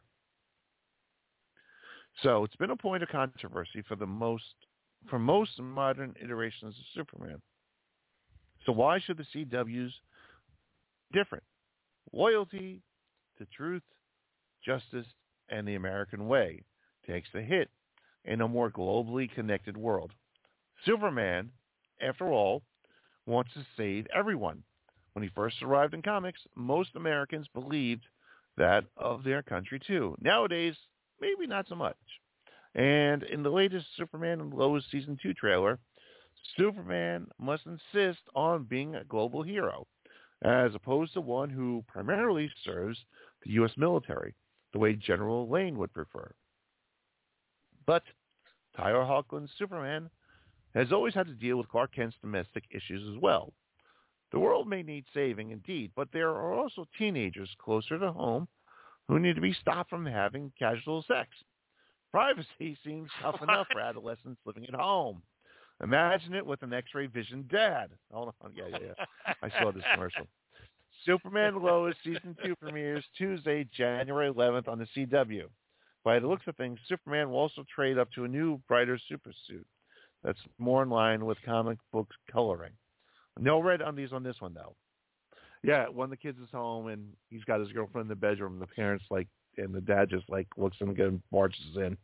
So it's been a point of controversy for most modern iterations of Superman. So why should the CW's different? Loyalty to truth, justice, and the American way takes the hit in a more globally connected world. Superman, after all, wants to save everyone. When he first arrived in comics, most Americans believed that of their country too. Nowadays, maybe not so much. And in the latest Superman and Lois Season 2 trailer, Superman must insist on being a global hero, as opposed to one who primarily serves the U.S. military, the way General Lane would prefer. But Tyler Hoechlin's Superman has always had to deal with Clark Kent's domestic issues as well. The world may need saving indeed, but there are also teenagers closer to home who need to be stopped from having casual sex. Privacy seems tough enough for adolescents living at home. Imagine it with an X-ray vision dad. Hold on. Yeah. I saw this commercial. Superman Lois Season 2 premieres Tuesday, January 11th on the CW. By the looks of things, Superman will also trade up to a new, brighter supersuit that's more in line with comic books coloring. No red undies on this one, though. Yeah, when the kid is home and he's got his girlfriend in the bedroom, the parents and the dad just looks at him and marches in.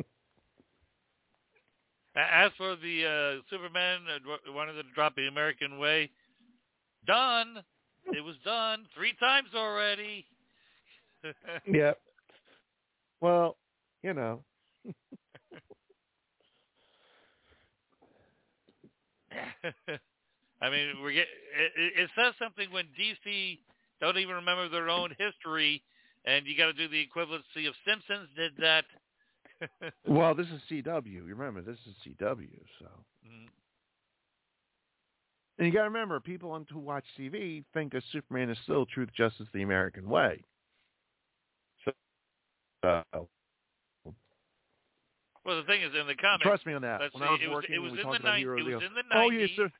As for the Superman wanted to drop the American way, done. It was done 3 times already. Yeah. Well, I mean, it says something when DC don't even remember their own history, and you got to do the equivalency of Simpsons did that. Well, this is CW. Remember, this is CW, so. Mm. And you got to remember, people who watch TV think that Superman is still truth, justice, the American way. So, well, the thing is, in the comics, trust me on that. It was in the 90s. Oh, yeah, so,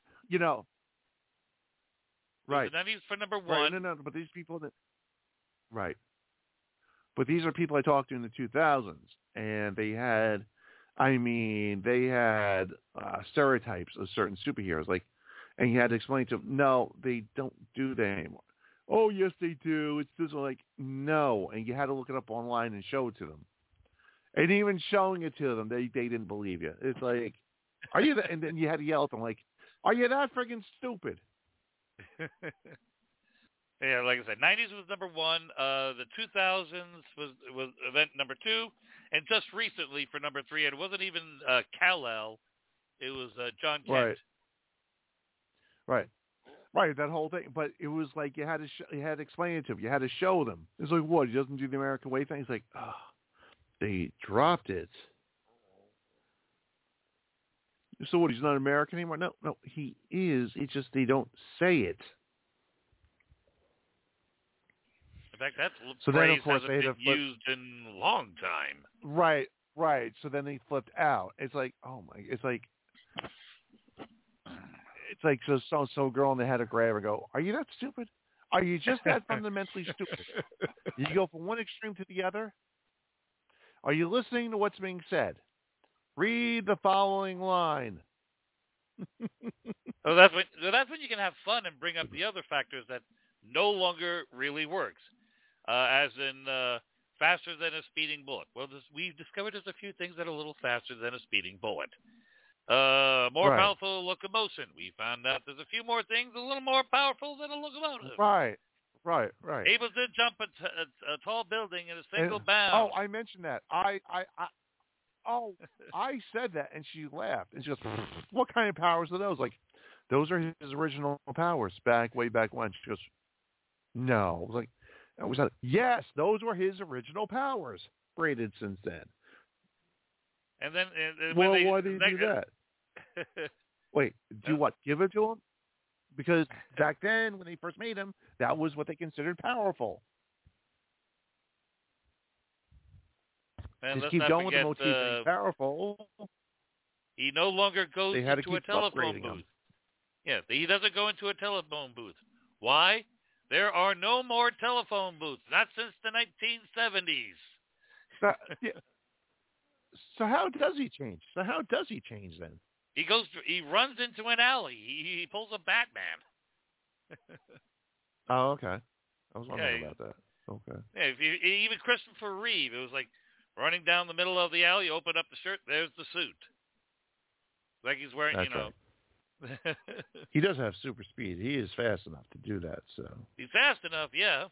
right. The 90s for number 1. Right, no, but these people right. But these are people I talked to in the 2000s, and they had stereotypes of certain superheroes, and you had to explain to them, no, they don't do that anymore. Oh, yes, they do. It's this one, no, and you had to look it up online and show it to them. And even showing it to them, they didn't believe you. It's like, are you that? And then you had to yell at them, are you that friggin' stupid? Yeah, like I said, 90s was number 1. The 2000s was event number 2, and just recently for number 3, it wasn't even Kal-El, it was John Kent. Right. That whole thing. But it was like you had to explain it to them. You had to show them. It's like, what? He doesn't do the American way thing. It's like, they dropped it. So what? He's not American anymore? No, he is. It's just they don't say it. In fact, that so phrase then, of course, hasn't been used in a long time. Right. So then they flipped out. It's like, oh my! It's like so girl, and they had to grab her and go, "Are you that stupid? Are you just that fundamentally stupid? You go from one extreme to the other? Are you listening to what's being said? Read the following line." So that's when you can have fun and bring up the other factors that no longer really works, as in faster than a speeding bullet. Well, we've discovered there's a few things that are a little faster than a speeding bullet. More powerful locomotion. We found out there's a few more things a little more powerful than a locomotive. Right. Able to jump a tall building in a single bound. Oh, I mentioned that. I said that, and she laughed, and she goes, "What kind of powers are those?" Like, those are his original powers way back when. She goes, "No." I was like, "Yes, those were his original powers. Braided since then." And then, why did he do that? Wait, do what? Give it to him? Because back then, when they first made him, that was what they considered powerful. And just keep going with the motif being powerful. He no longer goes into a telephone booth. Him. Yeah, he doesn't go into a telephone booth. Why? There are no more telephone booths, not since the 1970s. So how does he change? Then? He runs into an alley. He pulls a Batman. Oh, okay. I was wondering about that. Okay. Yeah, even Christopher Reeve, it was like running down the middle of the alley, open up the shirt, there's the suit. Like he's wearing, That's right. He does have super speed. He is fast enough to do that. So he's fast enough, yeah.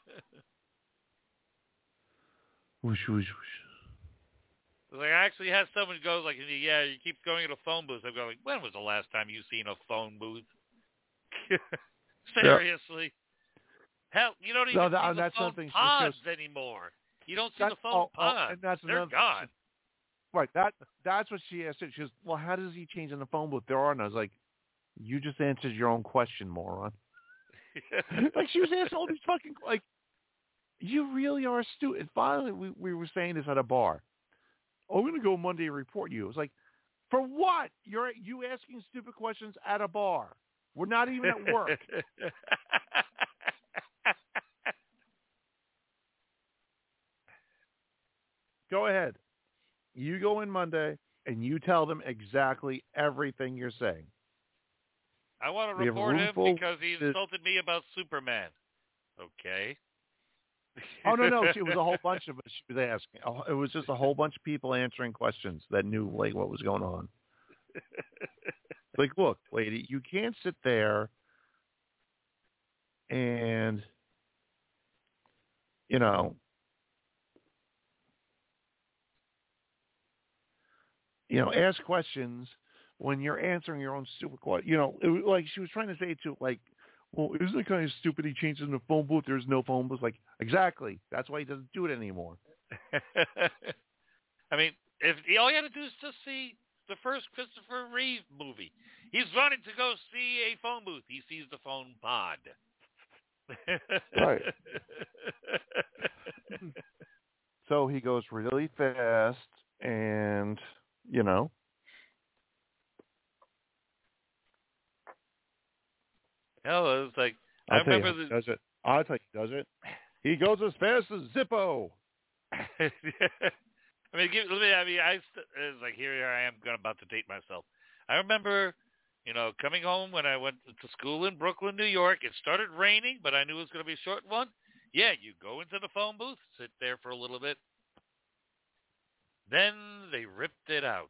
Whoosh, whoosh, whoosh. Like I actually had someone go like, "Yeah, you keep going to phone booths." I'm going, "When was the last time you seen a phone booth?" Seriously. Yep. Hell, you don't even see the phone pods anymore. You don't see the phone pods. And they're gone. Right. That's what she asked. She goes, "Well, how does he change in the phone booth?" There are none. I was like, "You just answered your own question, moron." Like she was asking all these fucking you really are stupid. And finally, we were saying this at a bar. "Oh, we're gonna go Monday and report you." It was like, for what? You asking stupid questions at a bar? We're not even at work. Go ahead. You go in Monday and you tell them exactly everything you're saying. I want to report him because he insulted me about Superman. Okay. Oh, no. It was a whole bunch of us she was asking. It was just a whole bunch of people answering questions that knew what was going on. Like, look, lady, you can't sit there and, ask questions when you're answering your own stupid question. It was like she was trying to say to well, isn't it kind of stupid he changes in the phone booth? There's no phone booth. Like, exactly. That's why he doesn't do it anymore. I mean, all you had to do is just see the first Christopher Reeve movie. He's running to go see a phone booth. He sees the phone pod. Right. So he goes really fast and, Hell, it was like, I'll tell you, does it. He goes as fast as Zippo. It's like, here I am about to date myself. I remember, coming home when I went to school in Brooklyn, New York. It started raining, but I knew it was going to be a short one. Yeah, you go into the phone booth, sit there for a little bit. Then they ripped it out.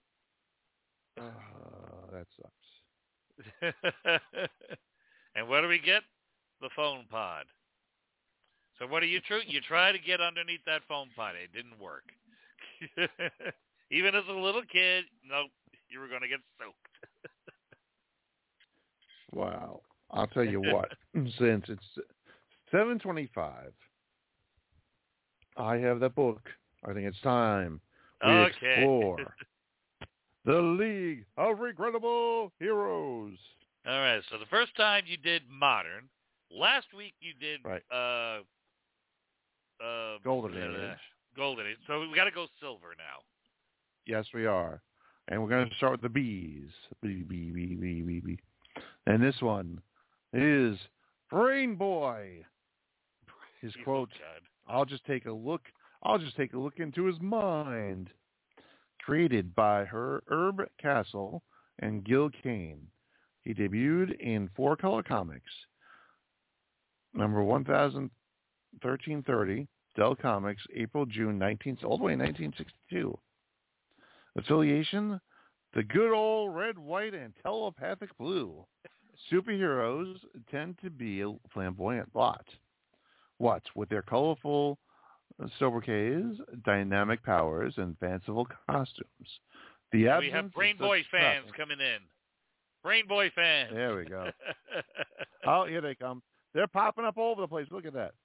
That sucks. And what do we get? The phone pod. So what do you do? You try to get underneath that phone pod. It didn't work. Even as a little kid, nope, you were going to get soaked. Wow. I'll tell you what. Since it's 7:25, I have the book. I think it's time we explore The League of Regrettable Heroes. All right. So the first time you did modern. Last week you did Golden Age. Golden Age. So we got to go silver now. Yes, we are. And we're going to start with the B's. B. And this one is Brain Boy. His quote, I'll just take a look into his mind. Created by Herb Castle and Gil Kane. He debuted in 4-color comics. Number 1330, Dell Comics, April-June 1962. Affiliation, the good old red, white, and telepathic blue. Superheroes tend to be a flamboyant lot. What, with their colorful sobriquets, dynamic powers, and fanciful costumes. We have Brain Boy fans coming in. Brain Boy fans. There we go. Oh, here they come. They're popping up all over the place. Look at that.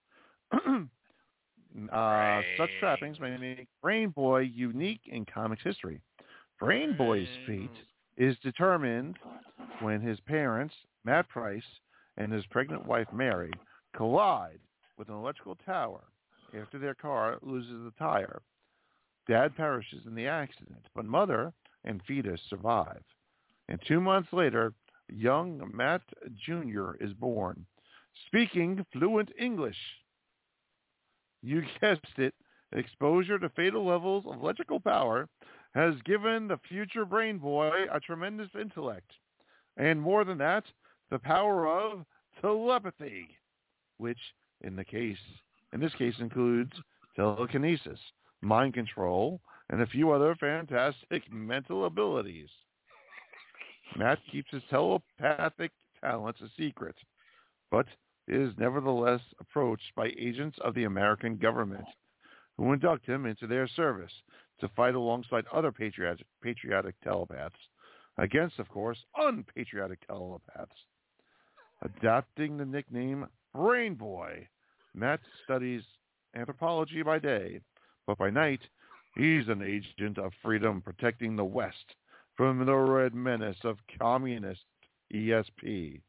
Such trappings may make Brain Boy unique in comics history. Brain Boy's fate is determined when his parents, Matt Price, and his pregnant wife, Mary, collide with an electrical tower after their car loses the tire. Dad perishes in the accident, but mother and fetus survive. And 2 months later, young Matt Jr. is born, speaking fluent English. You guessed it, exposure to fatal levels of electrical power has given the future Brain Boy a tremendous intellect. And more than that, the power of telepathy, which in this case includes telekinesis, mind control, and a few other fantastic mental abilities. Matt keeps his telepathic talents a secret, but is nevertheless approached by agents of the American government who induct him into their service to fight alongside other patriotic telepaths against, of course, unpatriotic telepaths. Adopting the nickname Brain Boy, Matt studies anthropology by day, but by night, he's an agent of freedom protecting the West from the red menace of communist ESP.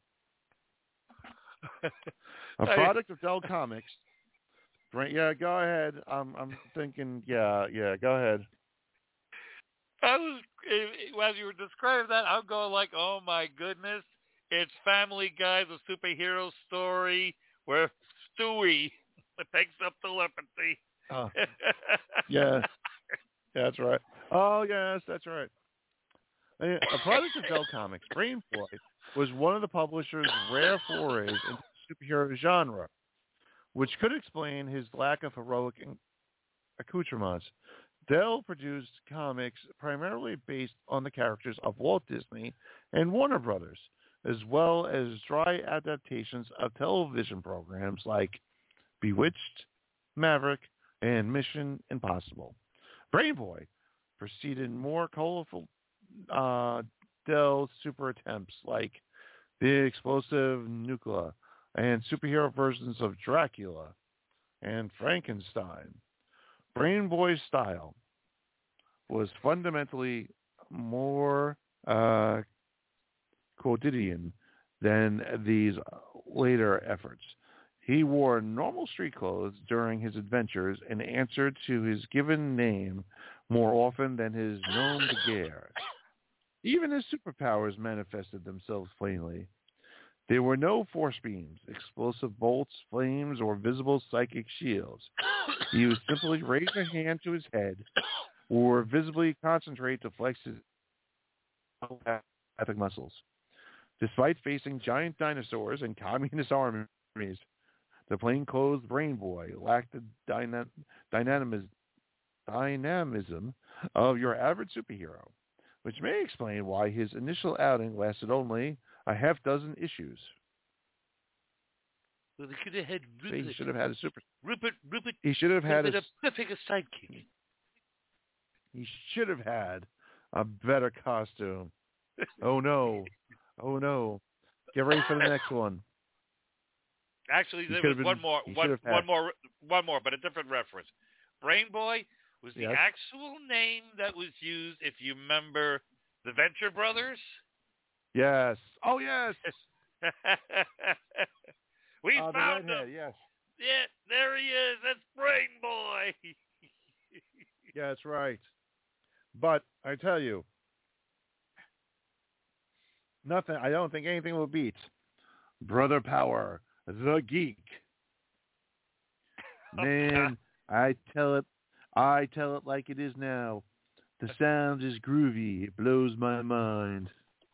A product of Dell Comics. Yeah, go ahead. I'm thinking, yeah, go ahead. As you were describing that, I'm going like, oh my goodness, it's Family Guy, the superhero story where Stewie picks up telepathy. Oh. Yes, that's right. Oh, yes, that's right. A product of Dell Comics, Brain Boy was one of the publisher's rare forays into the superhero genre, which could explain his lack of heroic accoutrements. Dell produced comics primarily based on the characters of Walt Disney and Warner Brothers, as well as dry adaptations of television programs like Bewitched, Maverick, and Mission Impossible. Brain Boy preceded more colorful Dell super attempts like The Explosive Nuclear and superhero versions of Dracula and Frankenstein. Brain Boy's style was fundamentally more quotidian than these later efforts. He wore normal street clothes during his adventures and answered to his given name more often than his nom de guerre. Even his superpowers manifested themselves plainly. There were no force beams, explosive bolts, flames, or visible psychic shields. He would simply raise a hand to his head or visibly concentrate to flex his telepathic muscles. Despite facing giant dinosaurs and communist armies, the plainclothes Brain Boy lacked the dynamism of your average superhero, which may explain why his initial outing lasted only a half dozen issues. Well, they could have had Rupert. He should have had a super. Rupert. He should have had a perfect sidekick. He should have had a better costume. Oh no! Oh no! Get ready for the next one. Actually, there was one more, but a different reference. Brain Boy was the actual name that was used, if you remember, The Venture Brothers? Yes. Oh, yes. We the found redhead, him. yes. Yeah, there he is. That's Brain Boy. Yeah, that's right. But I tell you, nothing. I don't think anything will beat Brother Power, the Geek. Man, I tell it like it is now. The sound is groovy. It blows my mind.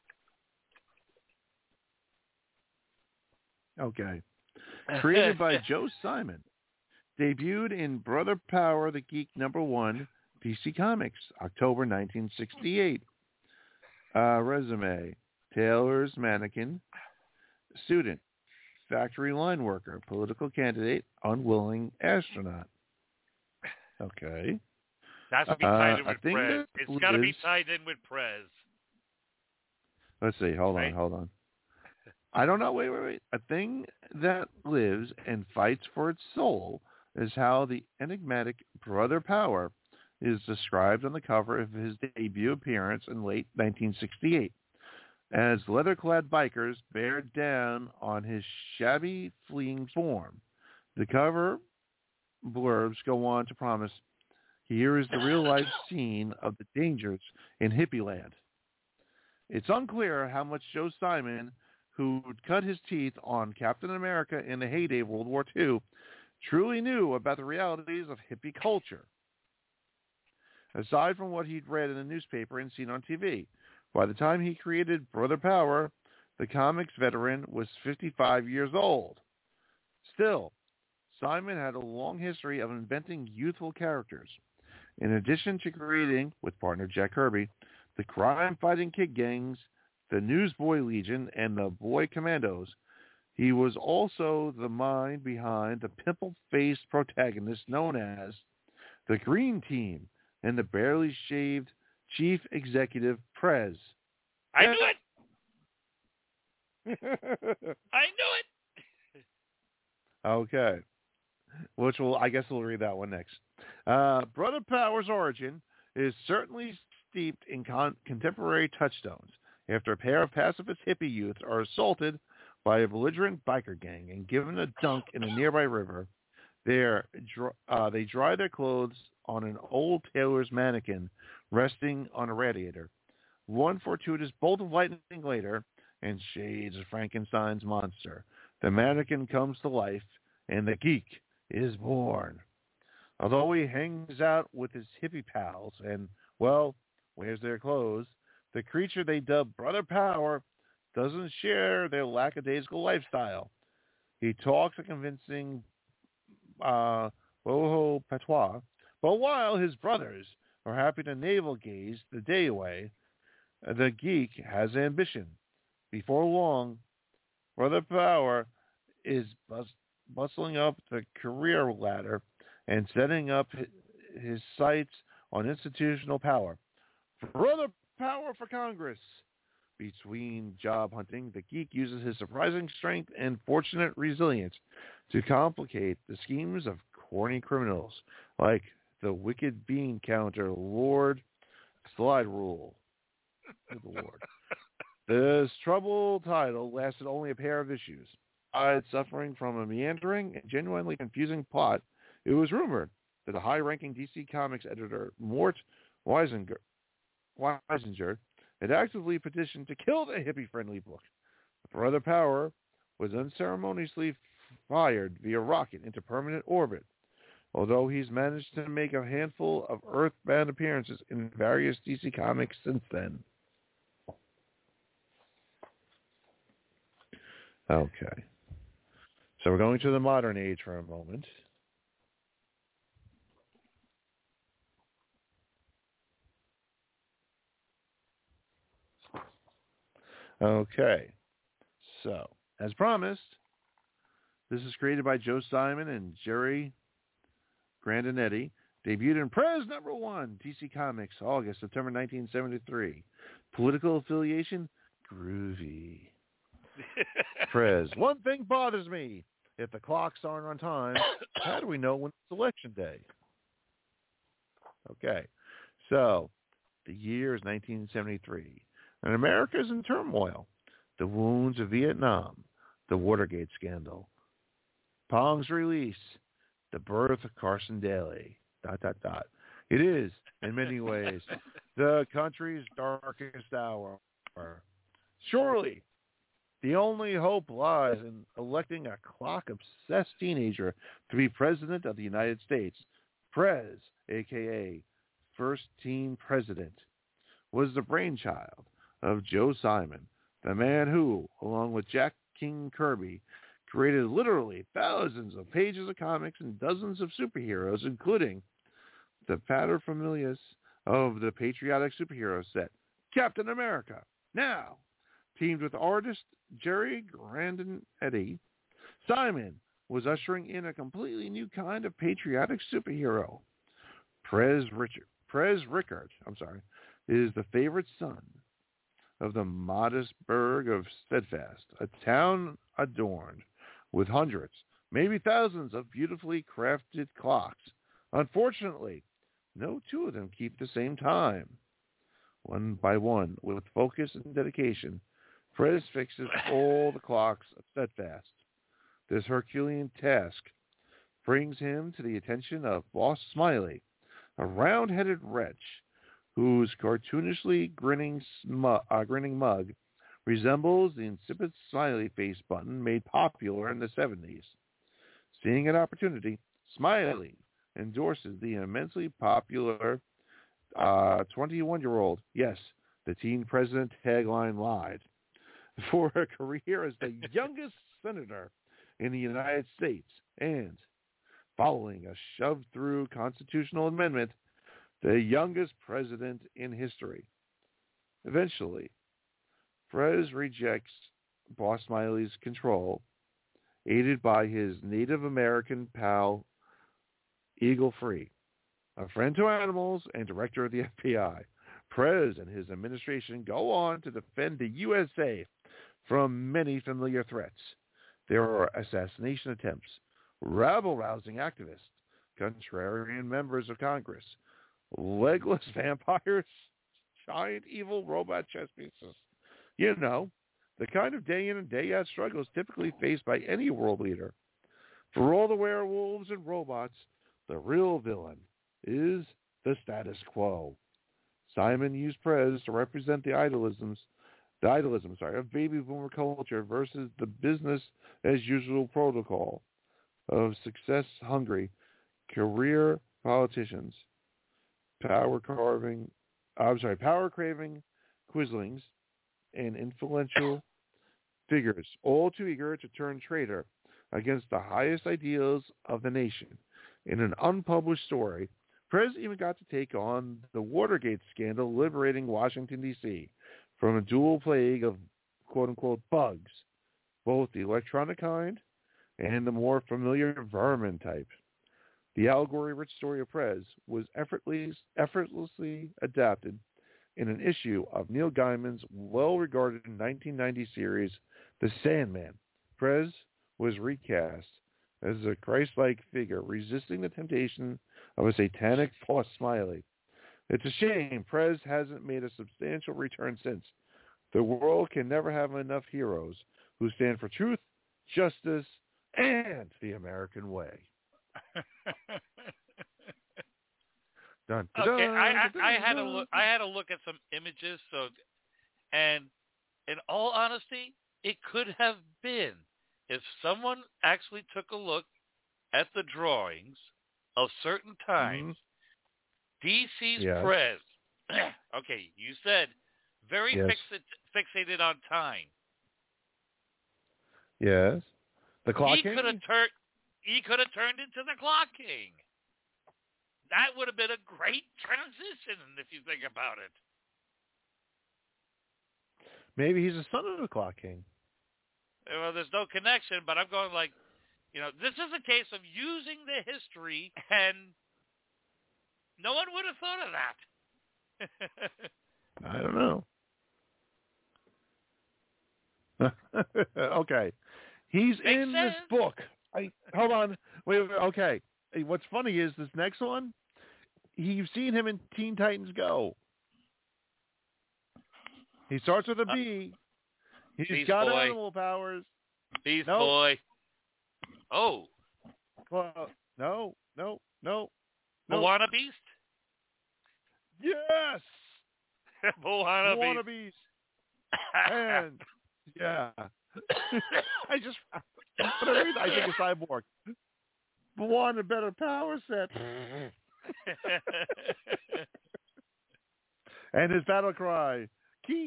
Okay. Created by Joe Simon. Debuted in Brother Power, the Geek #1, DC Comics, October 1968. Resume. Tailor's mannequin. Student. Factory line worker. Political candidate. Unwilling astronaut. Okay. That's to be tied in with Prez. It's got to be tied in with Prez. Let's see. Hold on. I don't know. Wait. A thing that lives and fights for its soul is how the enigmatic Brother Power is described on the cover of his debut appearance in late 1968. As leather-clad bikers bear down on his shabby, fleeing form. The cover blurbs go on to promise, here is the real-life scene of the dangers in Hippieland. It's unclear how much Joe Simon, who'd cut his teeth on Captain America in the heyday of World War II, truly knew about the realities of hippie culture. Aside from what he'd read in the newspaper and seen on TV, by the time he created Brother Power, the comics veteran was 55 years old. Still, Simon had a long history of inventing youthful characters. In addition to creating, with partner Jack Kirby, the crime-fighting kid gangs, the Newsboy Legion, and the Boy Commandos, he was also the mind behind the pimple-faced protagonist known as the Green Team and the barely shaved Chief Executive Prez. I knew it! I knew it! Okay. I guess we'll read that one next. Brother Power's origin is certainly steeped in contemporary touchstones. After a pair of pacifist hippie youths are assaulted by a belligerent biker gang and given a dunk in a nearby river, they dry their clothes on an old tailor's mannequin resting on a radiator. One fortuitous bolt of lightning later, and shades of Frankenstein's monster, the mannequin comes to life, and the geek is born. Although he hangs out with his hippie pals and, well, wears their clothes, the creature they dub Brother Power doesn't share their lackadaisical lifestyle. He talks a convincing boho patois, but while his brothers are happy to navel-gaze the day away, the geek has ambition. Before long, Brother Power is bustling up the career ladder and setting up his sights on institutional power. Brother Power for Congress. Between job hunting, the geek uses his surprising strength and fortunate resilience to complicate the schemes of corny criminals like the wicked bean counter Lord Slide Rule. Lord. This troubled title lasted only a pair of issues. Suffering from a meandering and genuinely confusing plot, it was rumored that a high-ranking DC Comics editor, Mort Weisinger, had actively petitioned to kill the hippie-friendly book. Brother Power was unceremoniously fired via rocket into permanent orbit, although he's managed to make a handful of Earth-bound appearances in various DC Comics since then. Okay. So we're going to the modern age for a moment. Okay. So, as promised, this is created by Joe Simon and Jerry Grandinetti. Debuted in Prez #1, DC Comics, September 1973. Political affiliation, groovy. Prez. One thing bothers me. If the clocks aren't on time, how do we know when it's election day? Okay. So, The year is 1973, and America is in turmoil. The wounds of Vietnam, the Watergate scandal, Pong's release, the birth of Carson Daly, ... It is, in many ways, the country's darkest hour. Surely, the only hope lies in electing a clock-obsessed teenager to be president of the United States. Prez, a.k.a. First Team President, was the brainchild of Joe Simon, the man who, along with Jack King Kirby, created literally thousands of pages of comics and dozens of superheroes, including the paterfamilias of the patriotic superhero set, Captain America. Now, teamed with artist Jerry Grandinetti, Simon was ushering in a completely new kind of patriotic superhero. Prez Rickard, is the favorite son of the modest burg of Steadfast, a town adorned with hundreds, maybe thousands of beautifully crafted clocks. Unfortunately, no two of them keep the same time. One by one, with focus and dedication, Prez fixes all the clocks of Steadfast. This Herculean task brings him to the attention of Boss Smiley, a round-headed wretch whose cartoonishly grinning mug resembles the insipid smiley face button made popular in the 70s. Seeing an opportunity, Smiley endorses the immensely popular 21-year-old, yes, the teen president tagline lied, for a career as the youngest senator in the United States and, following a shoved-through constitutional amendment, the youngest president in history. Eventually, Prez rejects Boss Smiley's control, aided by his Native American pal, Eagle Free, a friend to animals and director of the FBI. Prez and his administration go on to defend the USA from many familiar threats. There are assassination attempts, rabble-rousing activists, contrarian members of Congress, legless vampires, giant evil robot chess pieces. You know, the kind of day in and day out struggles typically faced by any world leader. For all the werewolves and robots, the real villain is the status quo. Simon used Prez to represent the idealism of baby boomer culture versus the business as usual protocol of success-hungry career politicians, power-craving quislings, and influential figures, all too eager to turn traitor against the highest ideals of the nation. In an unpublished story, Prez even got to take on the Watergate scandal, liberating Washington, D.C. from a dual plague of quote-unquote bugs, both the electronic kind and the more familiar vermin type. The allegory-rich story of Prez was effortlessly adapted in an issue of Neil Gaiman's well-regarded 1990 series, The Sandman. Prez was recast as a Christ-like figure resisting the temptation of a satanic Boss Smiley. It's a shame Prez hasn't made a substantial return since. The world can never have enough heroes who stand for truth, justice, and the American way. Dun, dun, okay, dun, I dun, had dun. a look. I had a look at some images. And in all honesty, it could have been if someone actually took a look at the drawings of certain times. DC's Yes. Prez. Okay, you said very Yes. fixated on time. Yes. The Clock He King? could have turned into the Clock King. That would have been a great transition if you think about it. Maybe he's a son of the Clock King. Well, there's no connection, but I'm going like, this is a case of using the history, and no one would have thought of that. I don't know. Okay. He's Makes in sense. this book. Hold on. Wait. Okay. What's funny is this next one, you've seen him in Teen Titans Go. He starts with a B. He's Beast got Boy. animal powers. Beast Nope. Boy. Oh. Well, no. Moana Beast? Yes. Moana Beast. Beast. And yeah, I think a cyborg. Moana better power set. And his battle cry, key,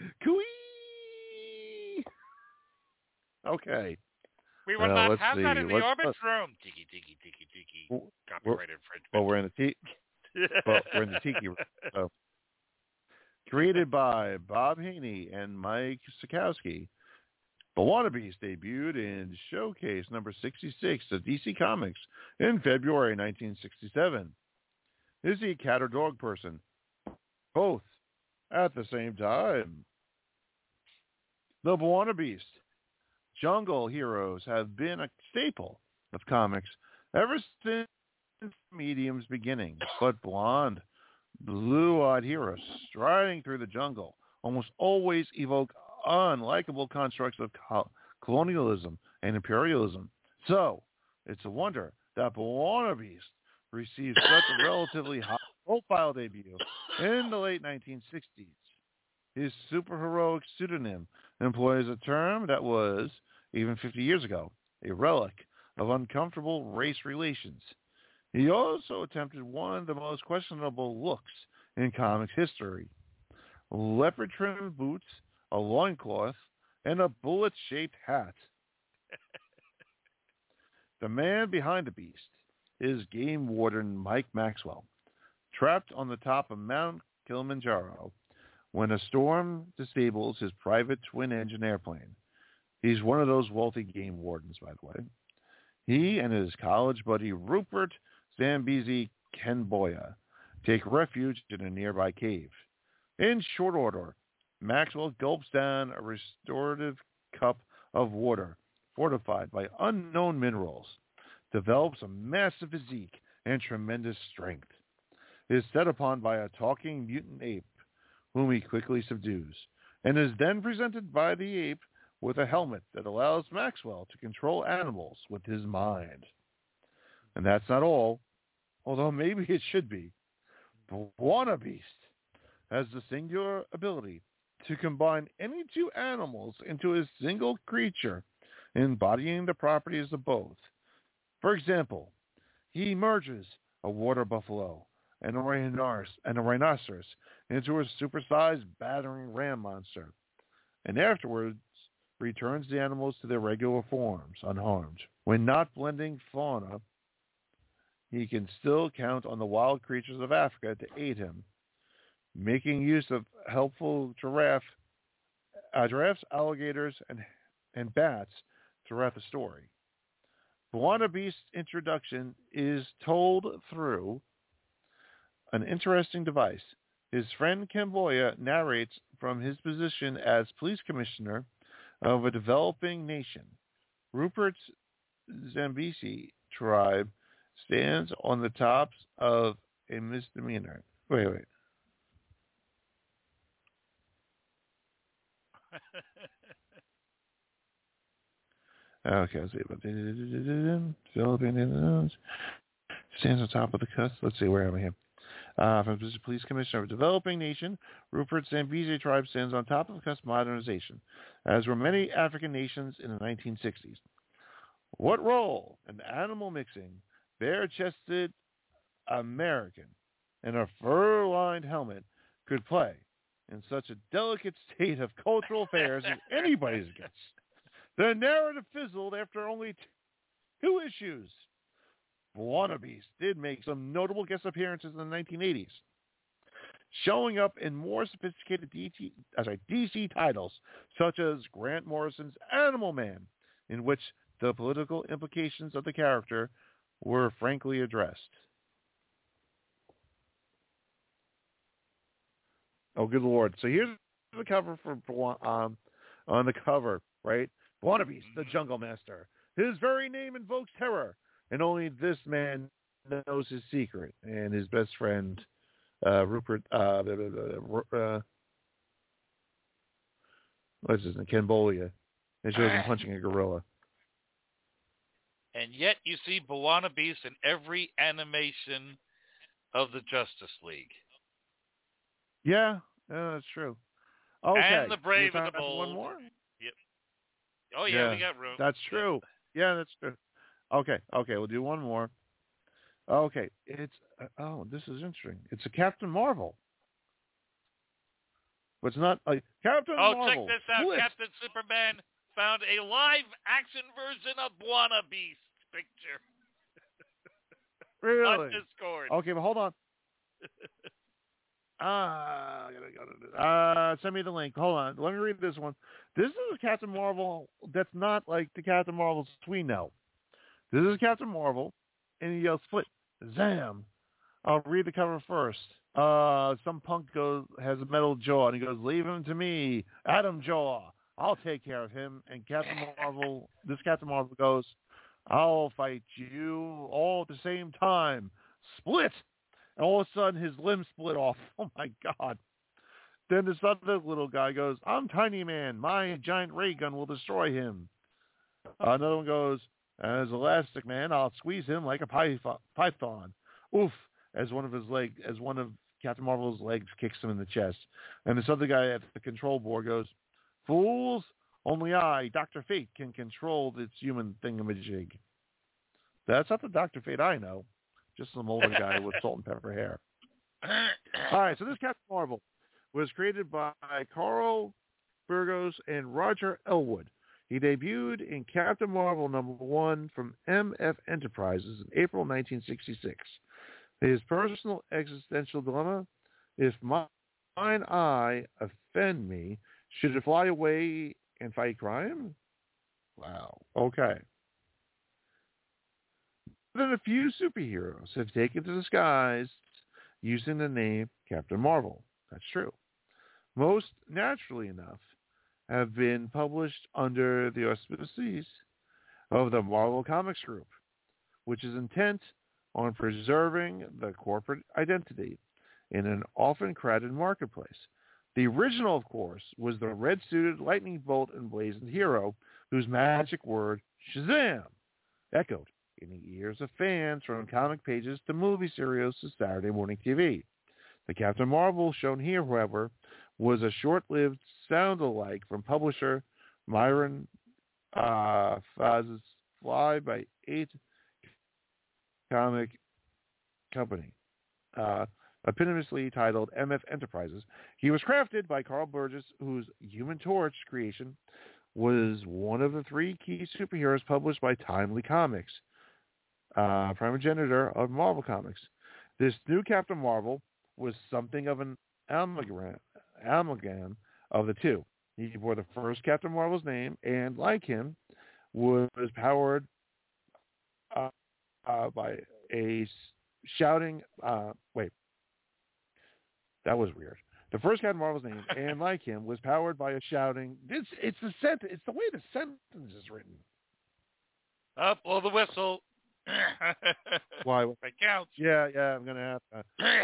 cooey. Okay. We will not let's have see. that in the orbit room. Tiki. Copyright infringement. Well, we're in the tiki room. So. Created by Bob Haney and Mike Sikowski, Moana Beast debuted in Showcase number 66 of DC Comics in February 1967. Is he a cat or dog person? Both at the same time. The Moana Beast. Jungle heroes have been a staple of comics ever since Medium's beginning, but blonde, blue-eyed heroes striding through the jungle almost always evoke unlikable constructs of colonialism and imperialism. So, it's a wonder that Moana Beast received such a relatively high-profile debut in the late 1960s. His superheroic pseudonym employs a term that was, even 50 years ago, a relic of uncomfortable race relations. He also attempted one of the most questionable looks in comics history. Leopard-trimmed boots, a loincloth, and a bullet-shaped hat. The man behind the beast is game warden Mike Maxwell, trapped on the top of Mount Kilimanjaro when a storm disables his private twin-engine airplane. He's one of those wealthy game wardens, by the way. He and his college buddy Rupert Zambezi Kenboya take refuge in a nearby cave. In short order, Maxwell gulps down a restorative cup of water fortified by unknown minerals, develops a massive physique and tremendous strength, is set upon by a talking mutant ape, whom he quickly subdues, and is then presented by the ape with a helmet that allows Maxwell to control animals with his mind. And that's not all, although maybe it should be. Moana Beast has the singular ability to combine any two animals into a single creature, embodying the properties of both. For example, he merges a water buffalo and a rhinoceros into a supersized battering ram monster, and afterwards returns the animals to their regular forms unharmed. When not blending fauna, he can still count on the wild creatures of Africa to aid him, making use of helpful giraffes, alligators, and bats throughout the story. Moana Beast's introduction is told through an interesting device. His friend Kenboya narrates from his position as police commissioner of a developing nation. Rupert's Zambezi tribe stands on the tops of a misdemeanor. Wait. Okay, let's see. Philippine stands on top of the cusp. Let's see, where am I here? From the police commissioner of a developing nation, Rupert Zambezi tribe stands on top of the cusp of modernization, as were many African nations in the 1960s. What role an animal mixing, bare-chested American in a fur-lined helmet could play in such a delicate state of cultural affairs is anybody's guess. The narrative fizzled after only 2 issues. Moana Beast did make some notable guest appearances in the 1980s, showing up in more sophisticated DC titles, such as Grant Morrison's Animal Man, in which the political implications of the character were frankly addressed. Oh, good Lord. So here's the cover on the cover, right? Moana Beast, the Jungle Master. His very name invokes terror, and only this man knows his secret. And his best friend, Rupert, What's his name? Ken Bolia. It shows him punching a gorilla. And yet you see B'wana Beast in every animation of the Justice League. Yeah, that's true. Okay. And the Brave and the Bold. One more? Yep. Oh, yeah, we got room. That's true. Yeah, that's true. Okay, we'll do one more. Okay, it's, this is interesting. It's a Captain Marvel. But it's not a Captain Marvel. Check this out. Blitz. Captain Superman found a live-action version of B'wana Beast picture. Really? On Discord. Okay, but hold on. Send me the link. Hold on. Let me read this one. This is a Captain Marvel that's not like the Captain Marvels we know. This is Captain Marvel, and he yells, "Split, Zam!" I'll read the cover first. Some punk has a metal jaw, and he goes, "Leave him to me, Adam Jaw. I'll take care of him." And Captain Marvel goes, "I'll fight you all at the same time. Split!" And all of a sudden, his limb split off. Oh, my God. Then this other little guy goes, "I'm Tiny Man. My giant ray gun will destroy him." Another one goes, "As Elastic Man, I'll squeeze him like a python." Oof. As one of Captain Marvel's legs kicks him in the chest. And this other guy at the control board goes, "Fools, only I, Dr. Fate, can control this human thingamajig." That's not the Dr. Fate I know. Just some older guy with salt and pepper hair. All right, so this Captain Marvel was created by Carl Burgos and Roger Elwood. He debuted in Captain Marvel #1 from MF Enterprises in April 1966. His personal existential dilemma: if mine eye offend me, should it fly away and fight crime? Wow. Okay. More than a few superheroes have taken to the skies using the name Captain Marvel. That's true. Most, naturally enough, have been published under the auspices of the Marvel Comics Group, which is intent on preserving the corporate identity in an often crowded marketplace. The original, of course, was the red-suited, lightning bolt emblazoned hero whose magic word, Shazam, echoed in the ears of fans from comic pages to movie serials to Saturday morning TV. The Captain Marvel shown here, however, was a short-lived sound-alike from publisher Myron Faz's Fly by 8 comic company, eponymously titled MF Enterprises. He was crafted by Carl Burgess, whose Human Torch creation was one of the 3 key superheroes published by Timely Comics, primogenitor of Marvel Comics. This new Captain Marvel was something of an amalgam of the two. He bore the first Captain Marvel's name, and like him, was powered by a shouting. That was weird. The first Captain Marvel's name, and like him, was powered by a shouting. It's the sentence. It's the way the sentence is written. Blow the whistle. Why? That counts. Yeah, I'm gonna have to.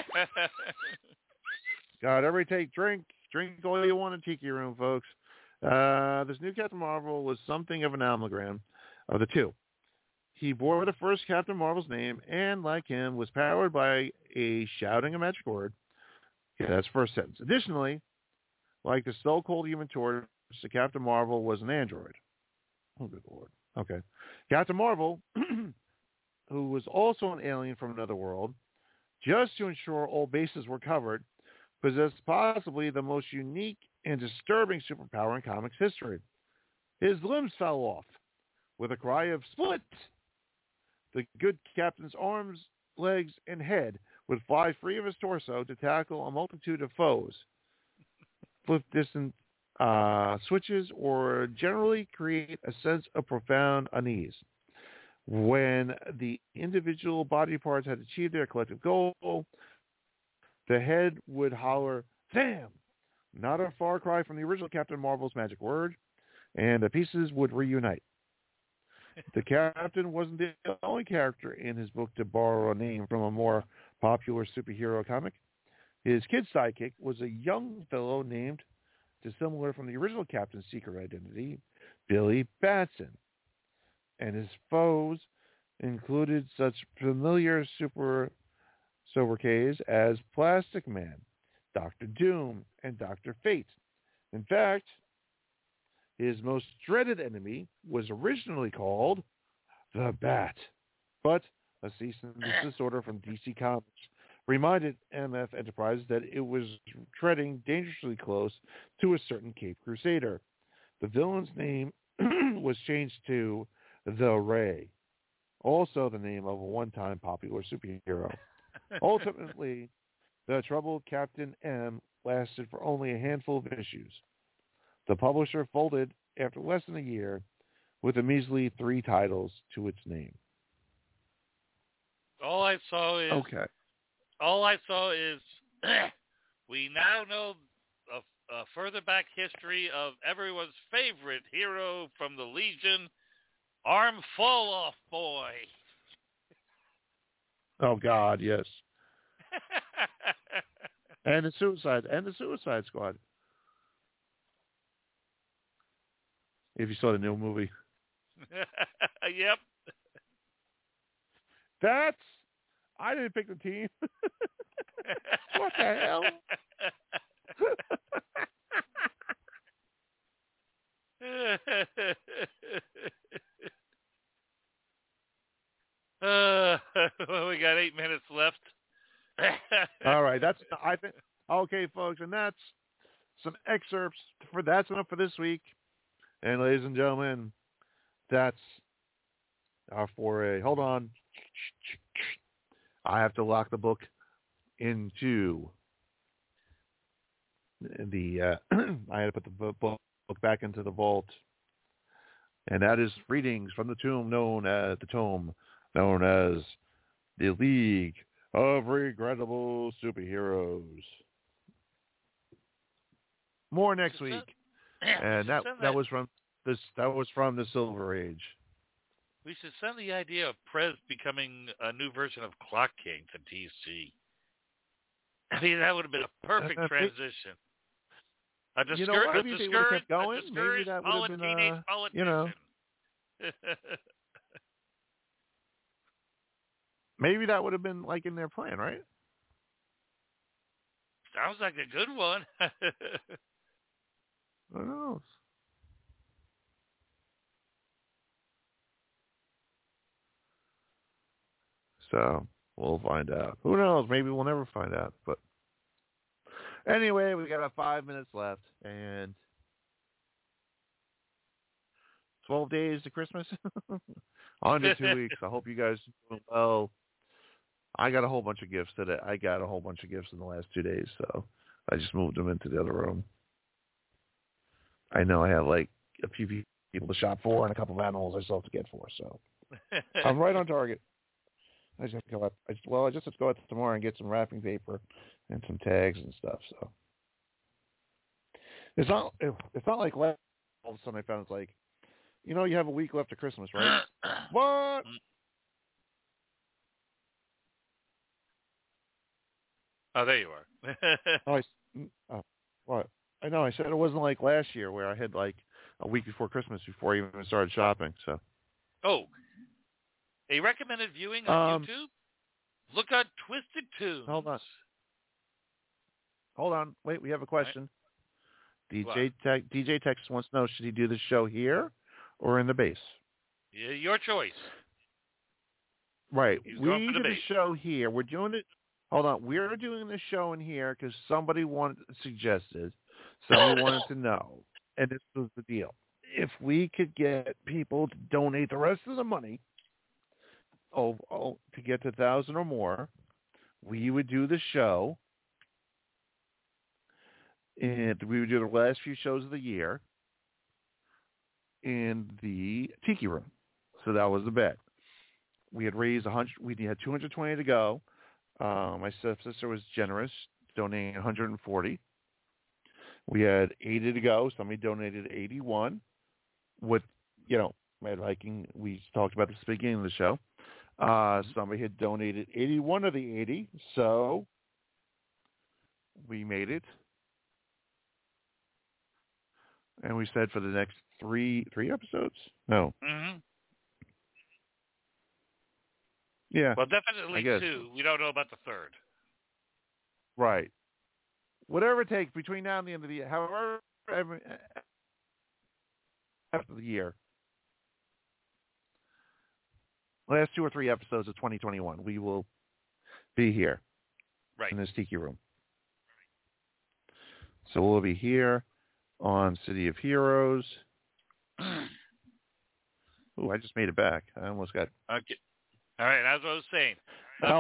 God, everybody drink all you want in Tiki Room, folks. This new Captain Marvel was something of an amalgam of the two. He bore the first Captain Marvel's name, and like him, was powered by a shouting a magic word. Yeah, that's first sentence. Additionally, like the so-called Human Torch, the Captain Marvel was an android. Oh, good Lord. Okay. Captain Marvel, who was also an alien from another world, just to ensure all bases were covered, possessed possibly the most unique and disturbing superpower in comics history. His limbs fell off. With a cry of "split!" the good captain's arms, legs, and head would fly free of his torso to tackle a multitude of foes, flip distant switches, or generally create a sense of profound unease. When the individual body parts had achieved their collective goal, the head would holler, "Damn!" Not a far cry from the original Captain Marvel's magic word, and the pieces would reunite. The Captain wasn't the only character in his book to borrow a name from a more popular superhero comic. His kid sidekick was a young fellow named dissimilar from the original Captain's secret identity, Billy Batson. And his foes included such familiar super sobriquets as Plastic Man, Dr. Doom, and Dr. Fate. In fact, his most dreaded enemy was originally called the Bat, but a cease and desist order from DC Comics reminded MF Enterprises that it was treading dangerously close to a certain Cape Crusader. The villain's name was changed to The Ray, also the name of a one-time popular superhero. Ultimately, the troubled Captain M lasted for only a handful of issues. The publisher folded after less than a year with a measly 3 titles to its name. All I saw is we now know a further back history of everyone's favorite hero from the Legion, Arm Fall Off Boy. Oh God, yes. and the Suicide Squad. If you saw the new movie. Yep. I didn't pick the team. What the hell? Well, we got 8 minutes left. All right, okay, folks, and that's some excerpts that's enough for this week. And ladies and gentlemen, that's our foray. Hold on. I have to lock the book into the I had to put the book back into the vault. And that is readings from the tome known as the League of Regrettable Superheroes. More next week. And that was from the Silver Age. We should send the idea of Prez becoming a new version of Clock King to DC. I mean, that would have been a perfect transition. Maybe they would have kept going. Maybe that would have been maybe that would have been like in their plan, right? Sounds like a good one. Who knows? So we'll find out. Who knows? Maybe we'll never find out. But anyway, we got about 5 minutes left and 12 days to Christmas. Under 2 weeks. I hope you guys are doing well. I got a whole bunch of gifts today. I got a whole bunch of gifts in the last 2 days, so I just moved them into the other room. I know I have like a few people to shop for and a couple of animals I still have to get for, so I'm right on target. I just have to go out. I just have to go out tomorrow and get some wrapping paper and some tags and stuff. So it's not like all of a sudden I found it's like, you have a week left of Christmas, right? What? Oh, there you are. What? I know. I said it wasn't like last year where I had like a week before Christmas before I even started shopping. So. Oh. A recommended viewing on YouTube? Look on Twisted Tunes. Hold on. Wait, we have a question. Right. DJ Texas wants to know, should he do the show here or in the base? Yeah, your choice. Right. We do the show here. We're doing it. Hold on. We're doing the show in here because somebody wanted to know. And this was the deal. If we could get people to donate the rest of the money, to get to 1,000 or more, we would do the show, and we would do the last few shows of the year in the Tiki Room. So that was the bet. We had raised 100. We had 220 to go. My stepsister was generous, donating 140. We had 80 to go. Somebody donated 81. With Mad Viking, we talked about this at the beginning of the show. Somebody had donated 81 of the 80, so we made it And we said for the next three episodes? No. Mm-hmm. Yeah. Well, definitely 2. We don't know about the third. Right. Whatever it takes between now and the end of the year, however, after the year, last 2 or 3 episodes of 2021, we will be here in this Tiki Room. So we'll be here on City of Heroes. Ooh, I just made it back. I almost got... Okay. All right, as I was saying. I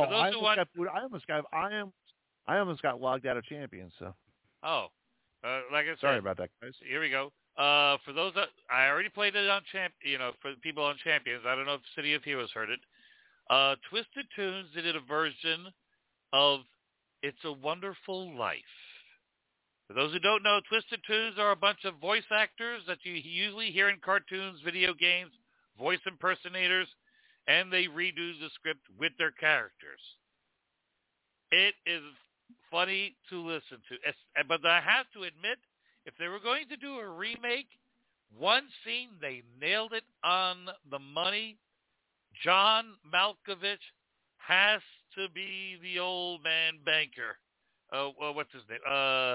almost got logged out of Champions, so... Oh. Like I said... Sorry about that, guys. Here we go. For those that... I already played it on for the people on Champions. I don't know if City of Heroes heard it. Twisted Tunes did a version of It's a Wonderful Life. For those who don't know, Twisted Tunes are a bunch of voice actors that you usually hear in cartoons, video games, voice impersonators, and they redo the script with their characters. It is funny to listen to. But I have to admit, if they were going to do a remake, one scene they nailed it on the money. John Malkovich has to be the old man banker. What's his name?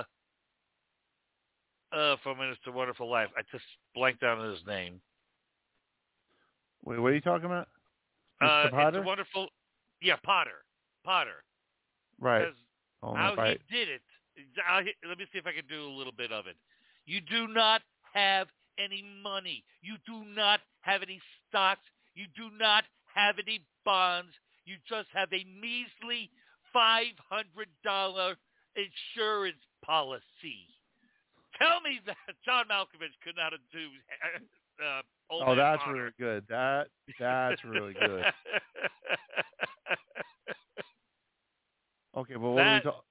From Mr. Wonderful Life. I just blanked out on his name. Wait, what are you talking about? Mr. Potter? It's a wonderful... Yeah, Potter. Right. Because how he did it... Let me see if I can do a little bit of it. You do not have any money. You do not have any stocks. You do not have any bonds. You just have a measly $500 insurance policy. Tell me that John Malkovich could not do old man that's Potter. really good. That's really good. Okay, but what are we talking?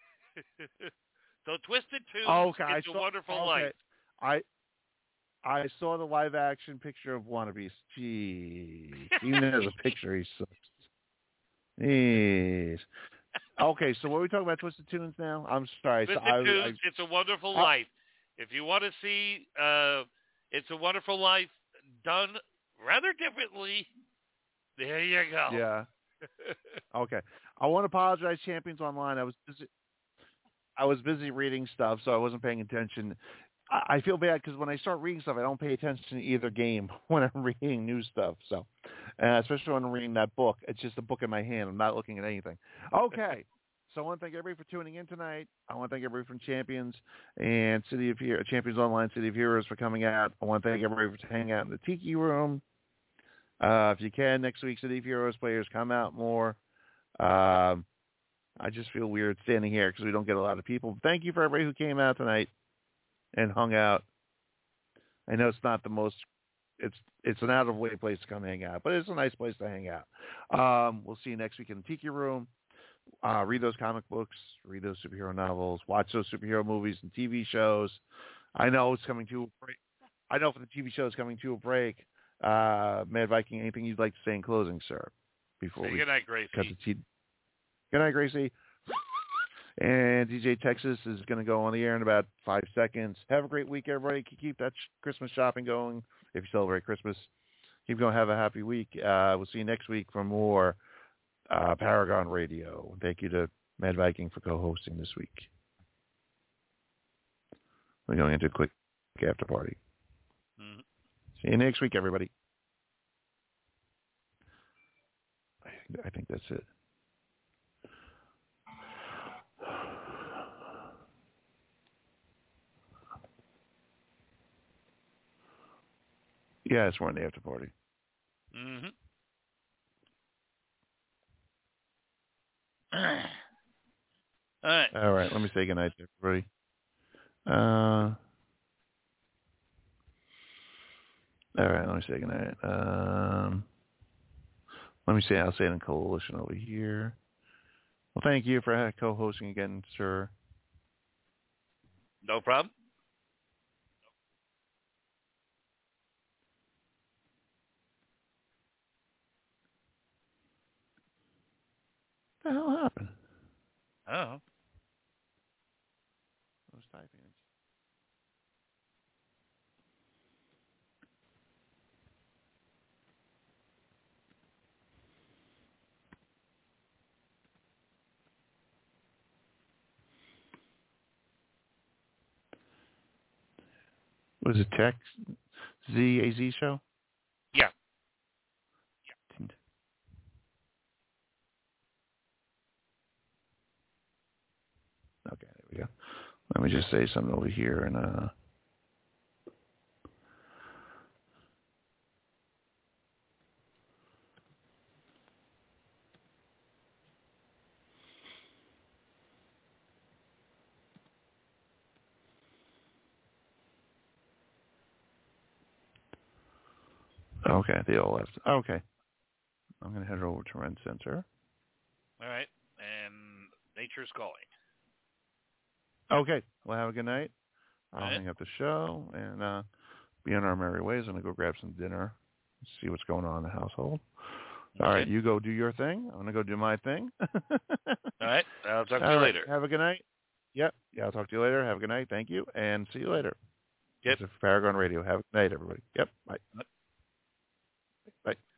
So Twisted Tunes, It's a Wonderful Life. I saw the live action picture of Wannabes. Jeez, even as a picture, he sucks. Jeez. Okay, so what are we talking about? Twisted Tunes now? I'm sorry. Twisted Tunes, It's a Wonderful Life. If you want to see It's a Wonderful Life done rather differently, there you go. Yeah. Okay. I want to apologize, Champions Online. I was busy reading stuff, so I wasn't paying attention. I feel bad because when I start reading stuff, I don't pay attention to either game when I'm reading new stuff. So, especially when I'm reading that book, it's just a book in my hand. I'm not looking at anything. Okay. So I want to thank everybody for tuning in tonight. I want to thank everybody from Champions and Champions Online, City of Heroes for coming out. I want to thank everybody for hanging out in the Tiki Room. If you can, next week, City of Heroes players come out more. I just feel weird standing here because we don't get a lot of people. Thank you for everybody who came out tonight and hung out. I know it's not the most, it's an out of way place to come hang out, but it's a nice place to hang out. We'll see you next week in the Tiki Room. Read those comic books, read those superhero novels, watch those superhero movies and TV shows. I know it's coming to a break. I know for the TV show it's coming to a break. Mad Viking, anything you'd like to say in closing, sir? Before we good night, Gracie. Cut the tea. Good night, Gracie. And DJ Texas is going to go on the air in about 5 seconds. Have a great week, everybody. Keep that Christmas shopping going if you celebrate Christmas. Keep going. Have a happy week. We'll see you next week for more Paragon Radio. Thank you to Mad Viking for co-hosting this week. We're going into a quick after party. Mm-hmm. See you next week, everybody. I think that's it. Yes, we're on the after party. Mm-hmm. All right. Let me say goodnight to everybody. All right. Let me say goodnight. I'll say it in Coalition over here. Well, thank you for co-hosting again, sir. No problem. What the hell happened? Oh. I was typing it. Was it Tech ZAZ show? Yeah. Okay, there we go. Let me just say something over here and okay, they all left. Okay. I'm going to head over to Rent Center. All right. And nature's calling. Okay. Well, have a good night. I'll right. hang up the show and be on our merry ways. I'm going to go grab some dinner, see what's going on in the household. Okay. All right, you go do your thing. I'm going to go do my thing. All right. I'll talk to you later. Have a good night. Yep. Yeah, I'll talk to you later. Have a good night. Thank you, and see you later. Yep. This is Paragon Radio. Have a good night, everybody. Yep. Bye. Yep. Bye.